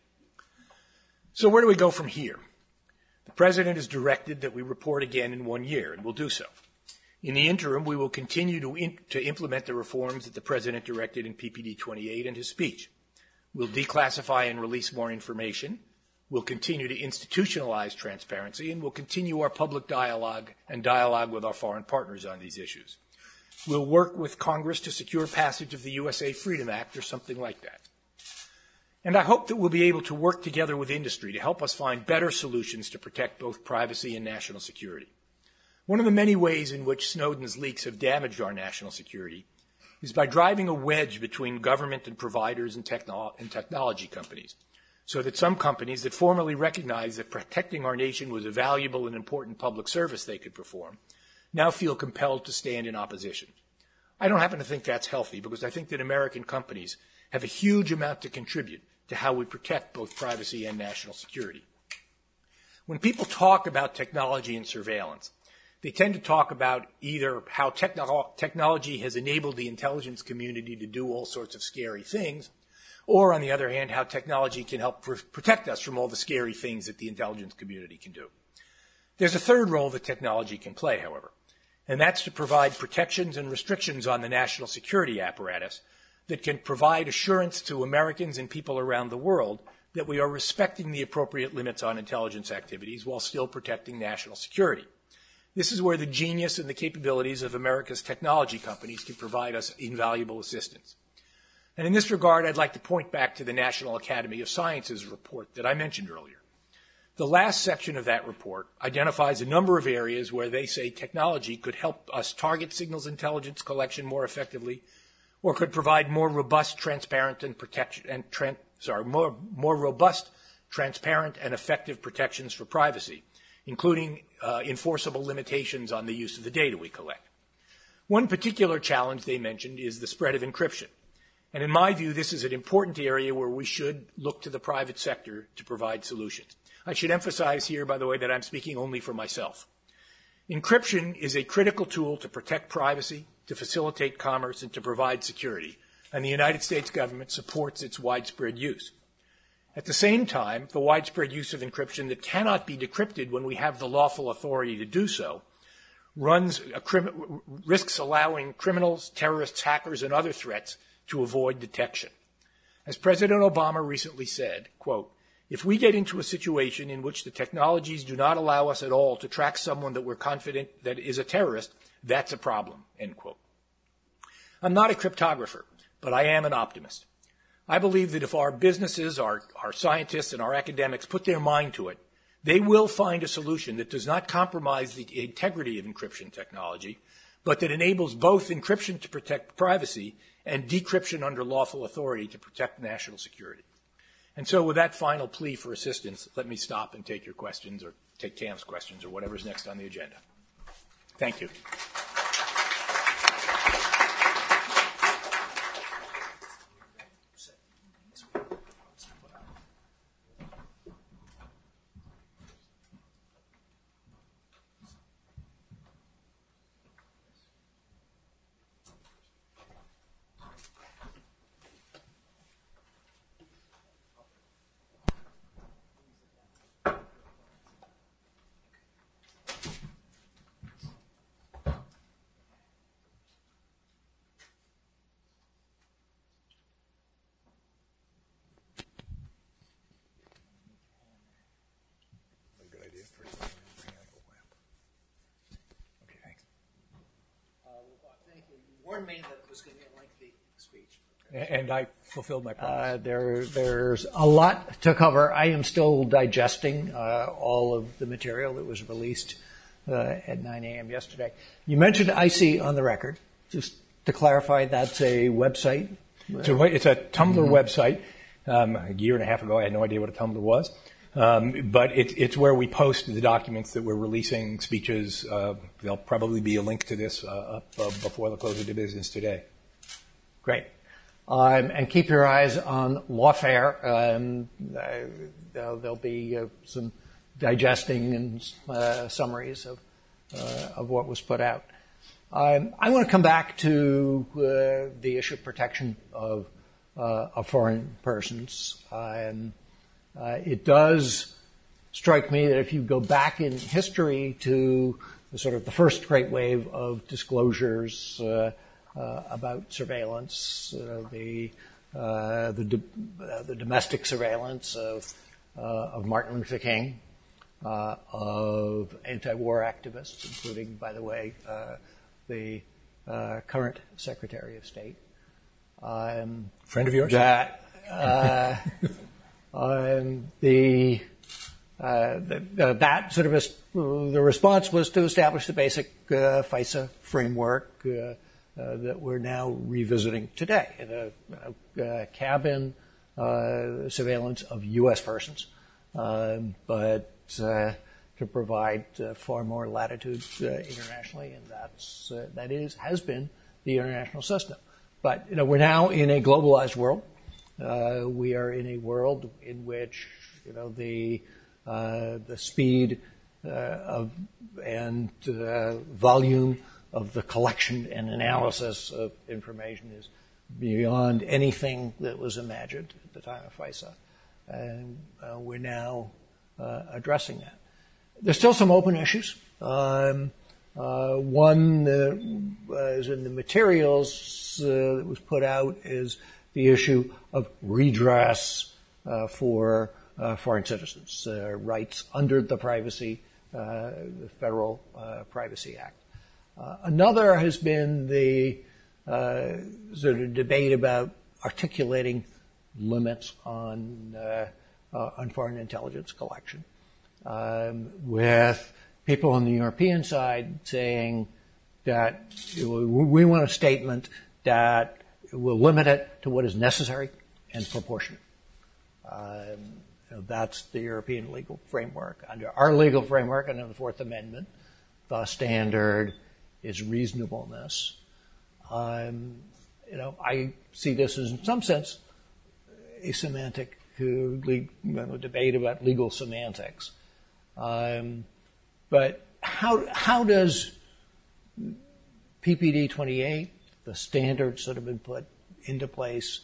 So where do we go from here? The President has directed that we report again in 1 year, and we'll do so. In the interim, we will continue to implement the reforms that the President directed in PPD 28 and his speech. We'll declassify and release more information. We'll continue to institutionalize transparency, and we'll continue our public dialogue and dialogue with our foreign partners on these issues. We'll work with Congress to secure passage of the USA Freedom Act or something like that. And I hope that we'll be able to work together with industry to help us find better solutions to protect both privacy and national security. One of the many ways in which Snowden's leaks have damaged our national security is by driving a wedge between government and providers and technology companies, so that some companies that formerly recognized that protecting our nation was a valuable and important public service they could perform now feel compelled to stand in opposition. I don't happen to think that's healthy, because I think that American companies have a huge amount to contribute to how we protect both privacy and national security. When people talk about technology and surveillance, they tend to talk about either how technology has enabled the intelligence community to do all sorts of scary things, or, on the other hand, how technology can help protect us from all the scary things that the intelligence community can do. There's a third role that technology can play, however, and that's to provide protections and restrictions on the national security apparatus that can provide assurance to Americans and people around the world that we are respecting the appropriate limits on intelligence activities while still protecting national security. This is where the genius and the capabilities of America's technology companies can provide us invaluable assistance. And in this regard, I'd like to point back to the National Academy of Sciences report that I mentioned earlier. The last section of that report identifies a number of areas where they say technology could help us target signals intelligence collection more effectively, or could provide more robust, transparent, and more robust, transparent, and effective protections for privacy, including enforceable limitations on the use of the data we collect. One particular challenge they mentioned is the spread of encryption. And in my view, this is an important area where we should look to the private sector to provide solutions. I should emphasize here, by the way, that I'm speaking only for myself. Encryption is a critical tool to protect privacy, to facilitate commerce, and to provide security, and the United States government supports its widespread use. At the same time, the widespread use of encryption that cannot be decrypted when we have the lawful authority to do so risks allowing criminals, terrorists, hackers, and other threats to avoid detection. As President Obama recently said, quote, "If we get into a situation in which the technologies do not allow us at all to track someone that we're confident that is a terrorist, that's a problem," end quote. I'm not a cryptographer, but I am an optimist. I believe that if our businesses, our scientists, and our academics put their mind to it, they will find a solution that does not compromise the integrity of encryption technology, but that enables both encryption to protect privacy and decryption under lawful authority to protect national security. And so with that final plea for assistance, let me stop and take your questions, or take Cam's questions, or whatever's next on the agenda. Thank you. Warned me that it was going to be a lengthy speech. And I fulfilled my promise. There's a lot to cover. I am still digesting all of the material that was released at 9 a.m. yesterday. You mentioned IC on the record. Just to clarify, that's a website? It's a Tumblr website. A year and a half ago, I had no idea what a Tumblr was. But it's where we post the documents that we're releasing, speeches. There'll probably be a link to this up before the close of the business today. Great. And keep your eyes on Lawfare. There'll be some digesting and summaries of what was put out. I want to come back to the issue of protection of foreign persons. It does strike me that if you go back in history to sort of the first great wave of disclosures about surveillance, the domestic surveillance of Martin Luther King, of anti-war activists, including, by the way, the current Secretary of State. Friend of yours? That sort of the response was to establish the basic FISA framework that we're now revisiting today. Cabin surveillance of U.S. persons, but to provide far more latitude internationally, and has been the international system. But we're now in a globalized world. We are in a world in which the speed of and volume of the collection and analysis of information is beyond anything that was imagined at the time of FISA, and we're now addressing that. There's still some open issues. One that is in the materials that was put out is the issue of redress for foreign citizens' rights under the the Federal Privacy Act. Another has been the sort of debate about articulating limits on foreign intelligence collection, with people on the European side saying that we want a statement that we'll limit it to what is necessary and proportionate. That's the European legal framework. Under our legal framework, under the Fourth Amendment, the standard is reasonableness. I see this as, in some sense, a semantic debate about legal semantics. But how does PPD 28, the standards that have been put into place,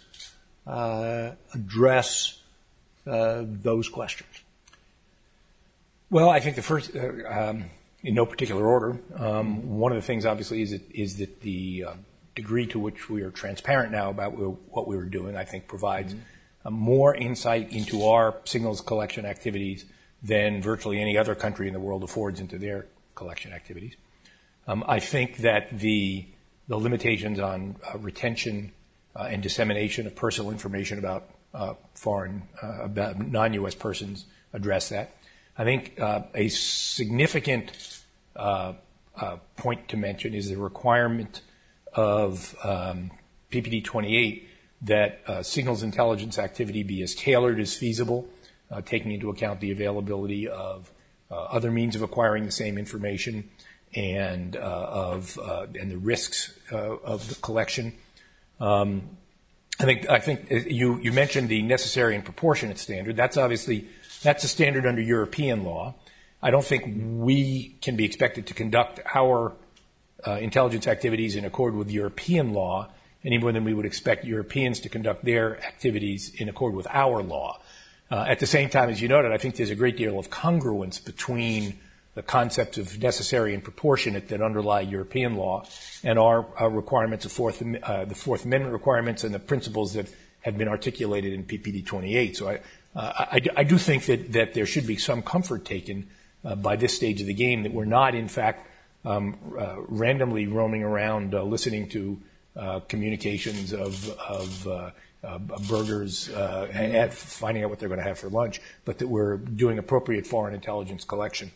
address those questions? Well, I think the first, in no particular order, one of the things obviously is that the degree to which we are transparent now about what we were doing, I think provides more insight into our signals collection activities than virtually any other country in the world affords into their collection activities. I think that the limitations on retention and dissemination of personal information about about non-U.S. persons address that. I think a significant point to mention is the requirement of PPD 28 that signals intelligence activity be as tailored as feasible, taking into account the availability of other means of acquiring the same information and the risks of the collection. I think you mentioned the necessary and proportionate standard. That's a standard under European law. I don't think we can be expected to conduct our intelligence activities in accord with European law any more than we would expect Europeans to conduct their activities in accord with our law. At the same time, as you noted, I think there's a great deal of congruence between the concepts of necessary and proportionate that underlie European law and our requirements of the Fourth Amendment requirements and the principles that have been articulated in PPD 28. So I do think that there should be some comfort taken by this stage of the game that we're not, in fact, randomly roaming around listening to communications of burgers and finding out what they're going to have for lunch, but that we're doing appropriate foreign intelligence collection.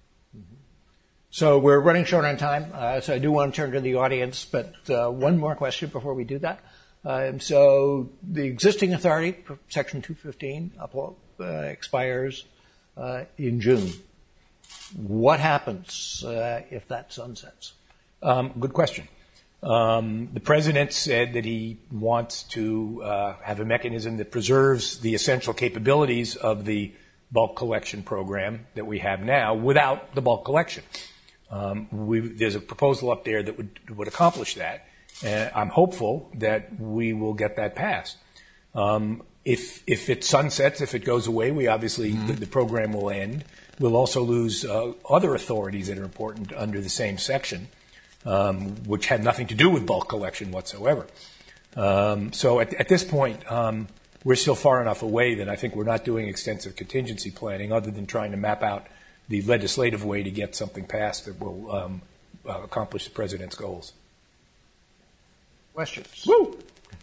So we're running short on time, so I do want to turn to the audience, but one more question before we do that. So the existing authority, Section 215, expires in June. What happens if that sunsets? Good question. The president said that he wants to have a mechanism that preserves the essential capabilities of the bulk collection program that we have now without the bulk collection. There's a proposal up there that would accomplish that, and I'm hopeful that we will get that passed. If it sunsets, if it goes away, we obviously the program will end. We'll also lose other authorities that are important under the same section, which had nothing to do with bulk collection whatsoever. So at this point, we're still far enough away that I think we're not doing extensive contingency planning other than trying to map out the legislative way to get something passed that will accomplish the president's goals. Questions? Woo!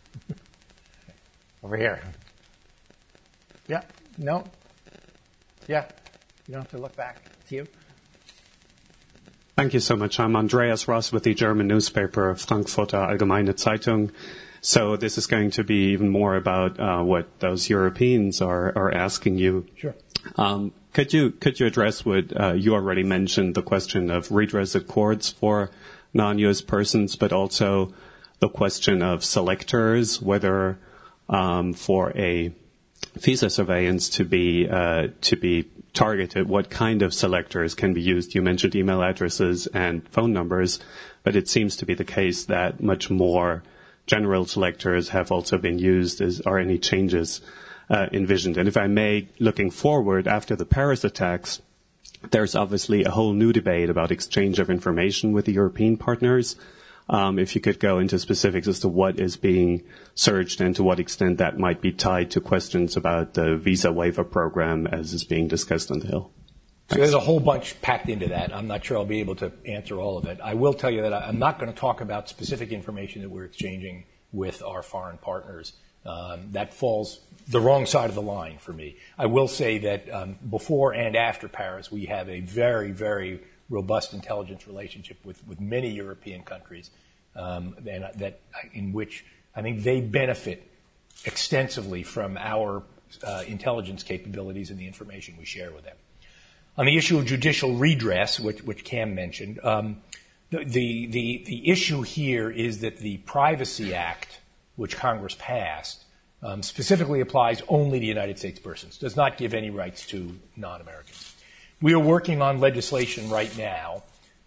Over here. Yeah. No? Yeah. You don't have to look back. It's you. Thank you so much. I'm Andreas Ross with the German newspaper Frankfurter Allgemeine Zeitung. So this is going to be even more about what those Europeans are asking you. Sure. Could you address what you already mentioned, the question of redress at courts for non-U.S. persons, but also the question of selectors, whether for a visa surveillance to be targeted, what kind of selectors can be used? You mentioned email addresses and phone numbers, but it seems to be the case that much more general selectors have also been used. Are any changes envisioned? And if I may, looking forward after the Paris attacks, there's obviously a whole new debate about exchange of information with the European partners. If you could go into specifics as to what is being searched and to what extent that might be tied to questions about the visa waiver program as is being discussed on the Hill. So there's a whole bunch packed into that. I'm not sure I'll be able to answer all of it. I will tell you that I'm not going to talk about specific information that we're exchanging with our foreign partners. That falls the wrong side of the line for me. I will say that before and after Paris, we have a very, very robust intelligence relationship with many European countries, in which I think they benefit extensively from our intelligence capabilities and the information we share with them. On the issue of judicial redress, which Cam mentioned, the issue here is that the Privacy Act, which Congress passed, specifically applies only to United States persons, does not give any rights to non-Americans. We are working on legislation right now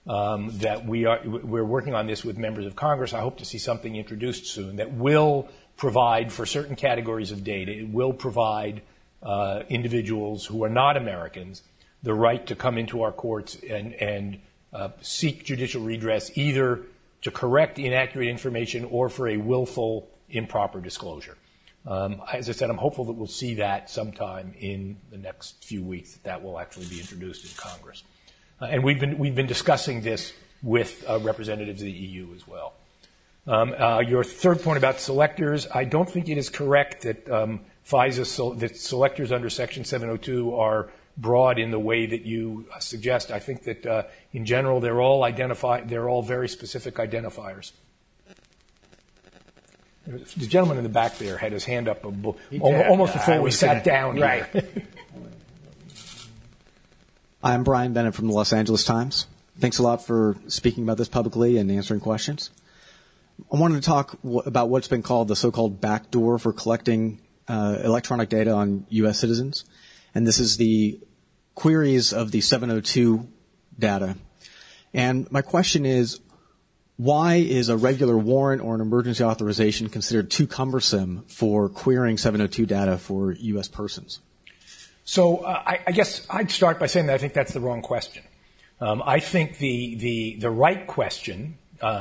we're working on this with members of Congress. I hope to see something introduced soon that will provide for certain categories of data. It will provide individuals who are not Americans the right to come into our courts and seek judicial redress, either to correct inaccurate information or for a willful improper disclosure. As I said, I'm hopeful that we'll see that sometime in the next few weeks, that will actually be introduced in Congress. And we've been discussing this with representatives of the EU as well. Your third point about selectors, I don't think it is correct that that selectors under Section 702 are broad in the way that you suggest. I think that in general they're all very specific identifiers. The gentleman in the back there had his hand up almost before we sat down. Right. I'm Brian Bennett from the Los Angeles Times. Thanks a lot for speaking about this publicly and answering questions. I wanted to talk about what's been called the so-called backdoor for collecting electronic data on U.S. citizens. And this is the queries of the 702 data. And my question is, why is a regular warrant or an emergency authorization considered too cumbersome for querying 702 data for U.S. persons? So I guess I'd start by saying that I think that's the wrong question. I think the right question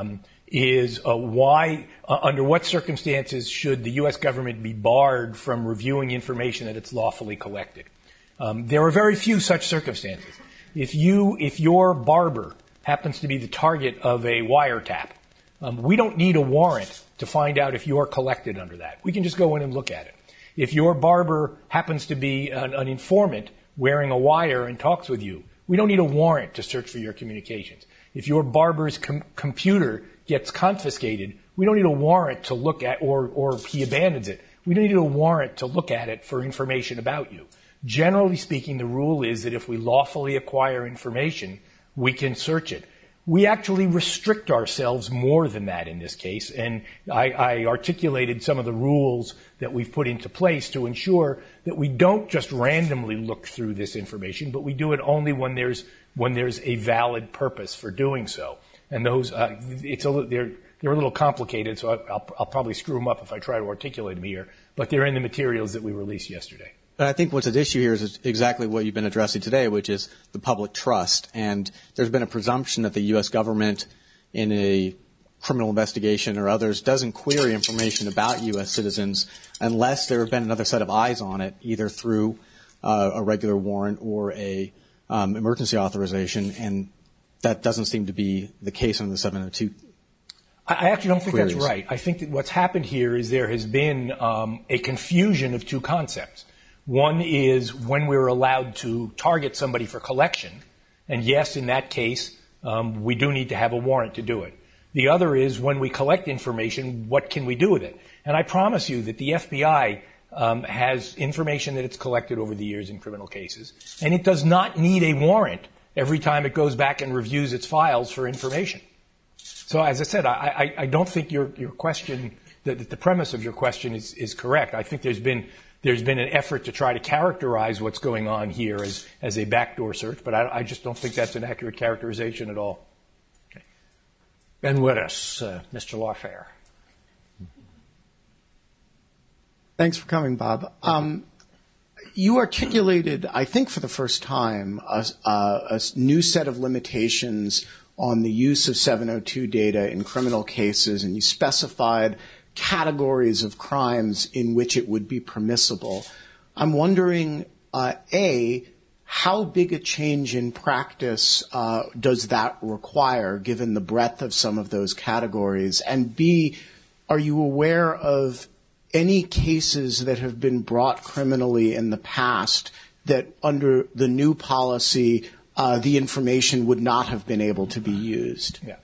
is why, under what circumstances should the U.S. government be barred from reviewing information that it's lawfully collected? There are very few such circumstances. If your barber happens to be the target of a wiretap, we don't need a warrant to find out if you're collected under that. We can just go in and look at it. If your barber happens to be an informant wearing a wire and talks with you, we don't need a warrant to search for your communications. If your barber's computer gets confiscated, we don't need a warrant to look at, or he abandons it. We don't need a warrant to look at it for information about you. Generally speaking, the rule is that if we lawfully acquire information, we can search it. We actually restrict ourselves more than that in this case, and I articulated some of the rules that we've put into place to ensure that we don't just randomly look through this information, but we do it only when there's a valid purpose for doing so. And those they're a little complicated, so I'll probably screw them up if I try to articulate them here, but they're in the materials that we released yesterday. But I think what's at issue here is exactly what you've been addressing today, which is the public trust. And there's been a presumption that the U.S. government in a criminal investigation or others doesn't query information about U.S. citizens unless there have been another set of eyes on it, either through a regular warrant or a emergency authorization. And that doesn't seem to be the case under the 702. I actually don't think that's right. I think that what's happened here is there has been a confusion of two concepts. One is when we're allowed to target somebody for collection, and yes, in that case, we do need to have a warrant to do it. The other is when we collect information, what can we do with it? And I promise you that the FBI has information that it's collected over the years in criminal cases, and it does not need a warrant every time it goes back and reviews its files for information. So as I said, I don't think your question, that the premise of your question is correct. I think there's been an effort to try to characterize what's going on here as a backdoor search, but I just don't think that's an accurate characterization at all. Okay. Ben Wittes, Mr. Lawfare. Thanks for coming, Bob. You articulated, I think for the first time, a new set of limitations on the use of 702 data in criminal cases, and you specified categories of crimes in which it would be permissible. I'm wondering, A, how big a change in practice does that require, given the breadth of some of those categories? And B, are you aware of any cases that have been brought criminally in the past that under the new policy the information would not have been able to be used? Yeah.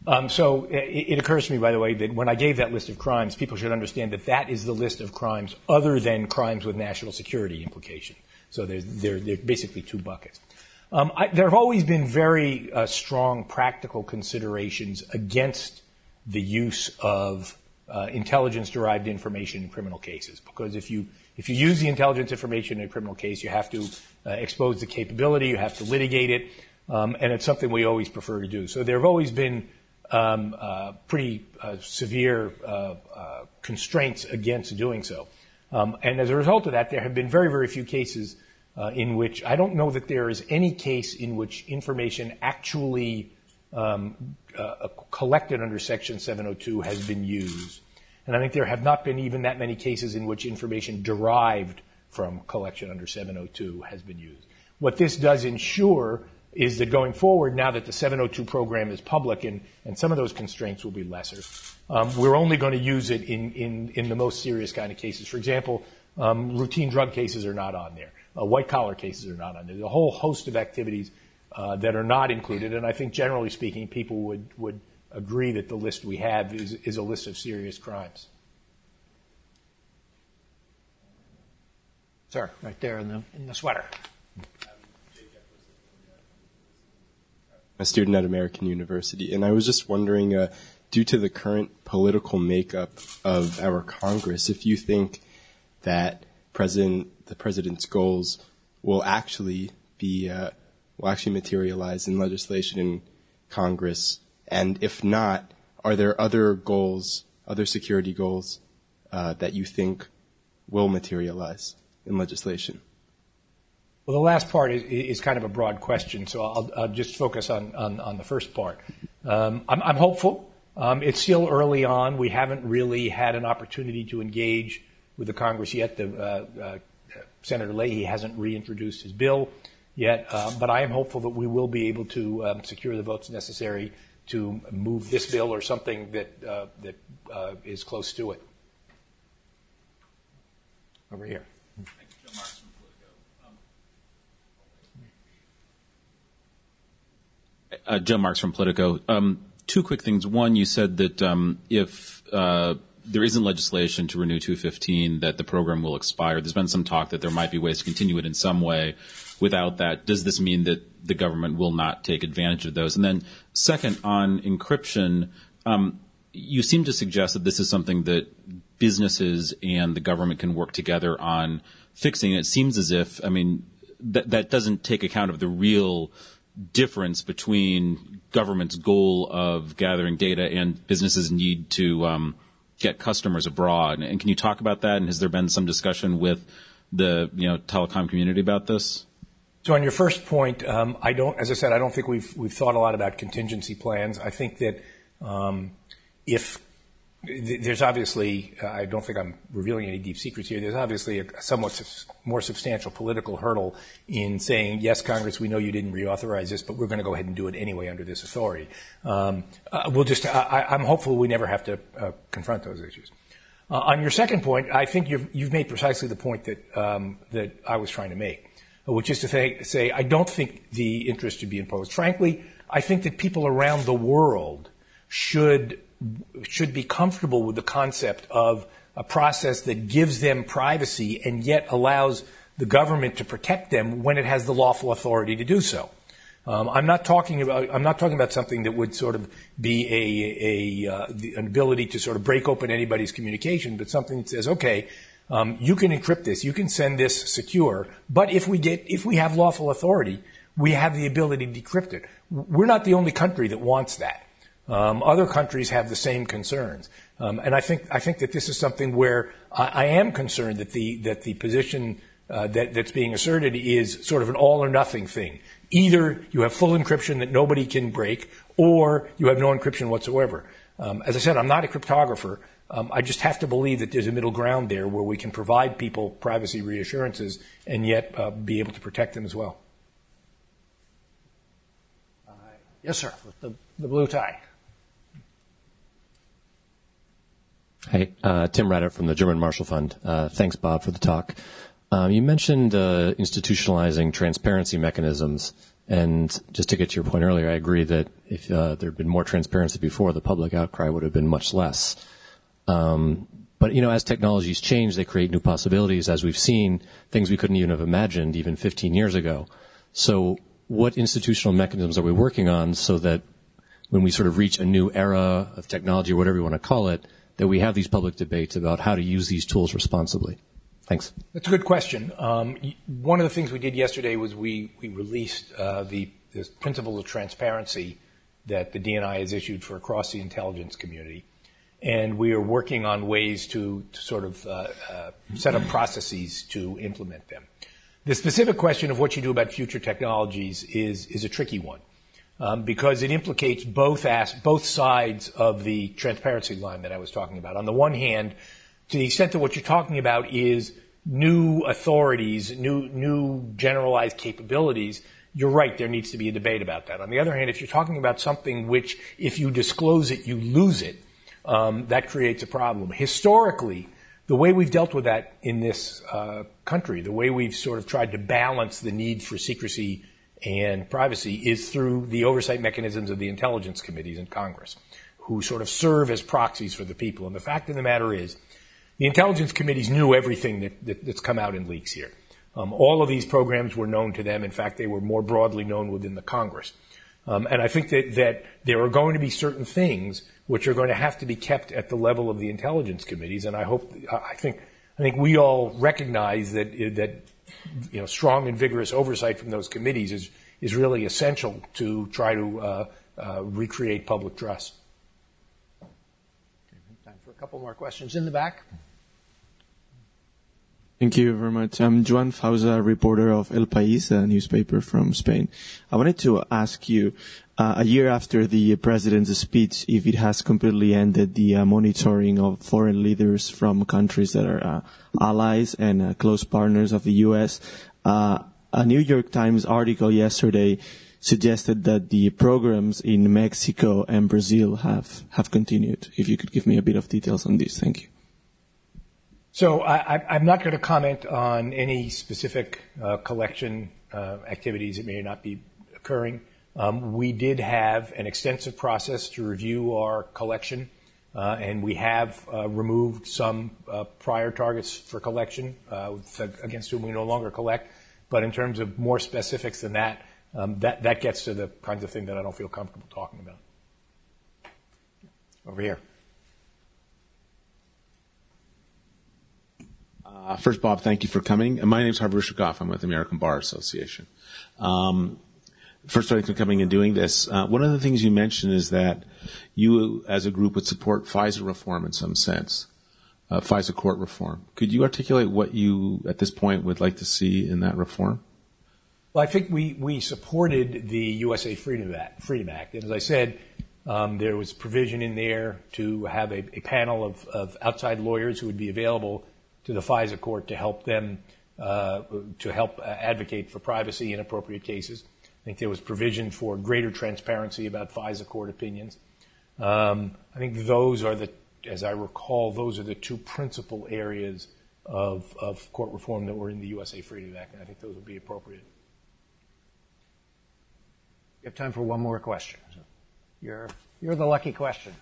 So it occurs to me, by the way, that when I gave that list of crimes, people should understand that that is the list of crimes other than crimes with national security implication. So there are basically two buckets. There have always been very strong practical considerations against the use of intelligence-derived information in criminal cases, because if you use the intelligence information in a criminal case, you have to expose the capability, you have to litigate it, and it's something we always prefer to do. So there have always been pretty severe constraints against doing so. And as a result of that, there have been very, very few cases in which I don't know that there is any case in which information actually collected under Section 702 has been used. And I think there have not been even that many cases in which information derived from collection under 702 has been used. What this does ensure is that going forward, now that the 702 program is public and some of those constraints will be lesser, we're only going to use it in the most serious kind of cases. For example, routine drug cases are not on there. White-collar cases are not on there. There's a whole host of activities that are not included, and I think generally speaking, people would agree that the list we have is a list of serious crimes. Sir, right there in the sweater. A student at American University, and I was just wondering, due to the current political makeup of our Congress, if you think that the president's goals will actually materialize in legislation in Congress, and if not, are there other goals, other security goals, that you think will materialize in legislation? Well, the last part is kind of a broad question, so I'll just focus on the first part. I'm hopeful. It's still early on. We haven't really had an opportunity to engage with the Congress yet. Senator Leahy hasn't reintroduced his bill yet, but I am hopeful that we will be able to secure the votes necessary to move this bill or something that is close to it. Over here. Joe Marks from Politico. Two quick things. One, you said that if there isn't legislation to renew 215, that the program will expire. There's been some talk that there might be ways to continue it in some way without that. Does this mean that the government will not take advantage of those? And then second, on encryption, you seem to suggest that this is something that businesses and the government can work together on fixing. It seems as if, that doesn't take account of the real difference between government's goal of gathering data and businesses' need to get customers abroad. And can you talk about that? And has there been some discussion with the telecom community about this? So on your first point, as I said, I don't think we've thought a lot about contingency plans. I think that if there's obviously, I don't think I'm revealing any deep secrets here, there's obviously a somewhat more substantial political hurdle in saying, yes, Congress, we know you didn't reauthorize this, but we're going to go ahead and do it anyway under this authority. I'm hopeful we never have to confront those issues. On your second point, I think you've made precisely the point that I was trying to make, which is to say I don't think the interest should be imposed. Frankly, I think that people around the world should be comfortable with the concept of a process that gives them privacy and yet allows the government to protect them when it has the lawful authority to do so. I'm not talking about something that would sort of be an ability to sort of break open anybody's communication, but something that says, okay, you can encrypt this, you can send this secure, but if we have lawful authority, we have the ability to decrypt it. We're not the only country that wants that. Other countries have the same concerns, and I think that this is something where I am concerned that the position that's being asserted is sort of an all or nothing thing. Either you have full encryption that nobody can break, or you have no encryption whatsoever. As I said, I'm not a cryptographer. I just have to believe that there's a middle ground there where we can provide people privacy reassurances and yet be able to protect them as well. Yes, sir, with the blue tie. Hey, Tim Raddert from the German Marshall Fund. Thanks, Bob, for the talk. You mentioned institutionalizing transparency mechanisms And just to get to your point earlier, I agree that if there had been more transparency before, the public outcry would have been much less. But, as technologies change, they create new possibilities. As we've seen, things we couldn't even have imagined even 15 years ago. So what institutional mechanisms are we working on so that when we sort of reach a new era of technology, or whatever you want to call it, that we have these public debates about how to use these tools responsibly? Thanks. That's a good question. One of the things we did yesterday was we released the principles of transparency that the DNI has issued for across the intelligence community. And we are working on ways to sort of set up processes to implement them. The specific question of what you do about future technologies is a tricky one because it implicates both sides of the transparency line that I was talking about. On the one hand, to the extent that what you're talking about is new authorities, new generalized capabilities, you're right, there needs to be a debate about that. On the other hand, if you're talking about something which, if you disclose it, you lose it, that creates a problem. Historically, the way we've dealt with that in this country, the way we've sort of tried to balance the need for secrecy and privacy is through the oversight mechanisms of the intelligence committees in Congress, who sort of serve as proxies for the people. And the fact of the matter is, the intelligence committees knew everything that's come out in leaks here. All of these programs were known to them. In fact, they were more broadly known within the Congress. And I think that there are going to be certain things which are going to have to be kept at the level of the intelligence committees. And I think we all recognize that strong and vigorous oversight from those committees is really essential to try to recreate public trust. Time for a couple more questions in the back. Thank you very much. I'm Joan Fauza, reporter of El País, a newspaper from Spain. I wanted to ask you, a year after the president's speech, if it has completely ended the monitoring of foreign leaders from countries that are allies and close partners of the U.S. A New York Times article yesterday suggested that the programs in Mexico and Brazil have continued. If you could give me a bit of details on this. Thank you. So I'm not going to comment on any specific collection activities that may not be occurring. We did have an extensive process to review our collection, and we have removed some prior targets for collection against whom we no longer collect. But in terms of more specifics than that, that gets to the kinds of thing that I don't feel comfortable talking about. Over here. First, Bob, thank you for coming. My name is Harvard Rushikoff. I'm with the American Bar Association. First, thanks for coming and doing this. One of the things you mentioned is that you, as a group, would support FISA reform in some sense, FISA court reform. Could you articulate what you, at this point, would like to see in that reform? Well, I think we supported the USA Freedom Act. And as I said, there was provision in there to have a panel of outside lawyers who would be available to the FISA court to help them, to help advocate for privacy in appropriate cases. I think there was provision for greater transparency about FISA court opinions. I think those are as I recall, those are the two principal areas of court reform that were in the USA Freedom Act, and I think those would be appropriate. You have time for one more question. You're the lucky question.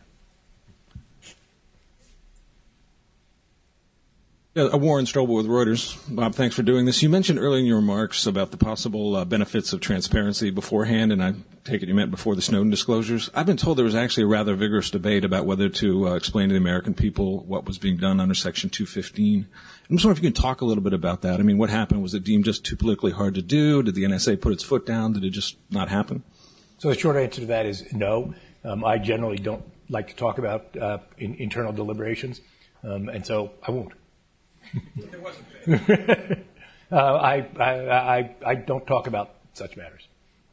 Yeah, Warren Strobel with Reuters. Bob, thanks for doing this. You mentioned earlier in your remarks about the possible benefits of transparency beforehand, and I take it you meant before the Snowden disclosures. I've been told there was actually a rather vigorous debate about whether to explain to the American people what was being done under Section 215. I'm just wondering if you can talk a little bit about that. I mean, what happened? Was it deemed just too politically hard to do? Did the NSA put its foot down? Did it just not happen? So the short answer to that is no. I generally don't like to talk about internal deliberations, and so I won't. It wasn't I don't talk about such matters.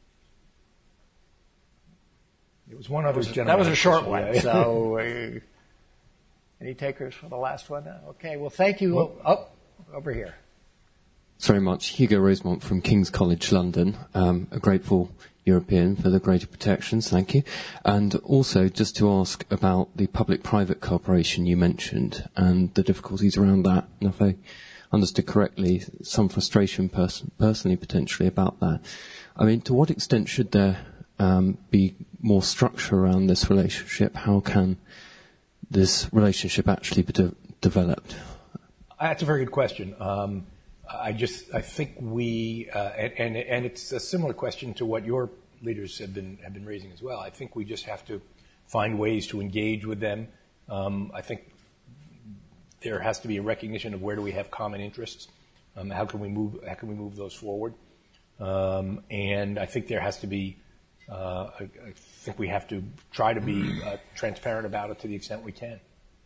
It was one other gentleman. That was a short one. So, any takers for the last one? Okay. Well, thank you. Over here. Thanks very much. Hugo Rosemont from King's College London. A grateful European for the greater protections. Thank you. And also, just to ask about the public-private cooperation you mentioned and the difficulties around that. And if understood correctly, some frustration personally potentially about that. I mean, to what extent should there be more structure around this relationship? How can this relationship actually be developed? That's a very good question. I think we, and it's a similar question to what your leaders have been raising as well. I think we just have to find ways to engage with them. I think there has to be a recognition of where do we have common interests. How can we move those forward? And I think there has to be. I think we have to try to be transparent about it to the extent we can.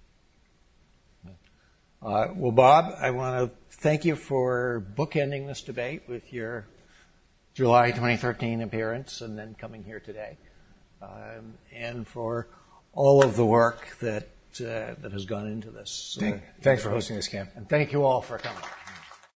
Well, Bob, I want to thank you for bookending this debate with your July 2013 appearance and then coming here today, and for all of the work that has gone into this. Thanks for hosting this, Cam. And thank you all for coming.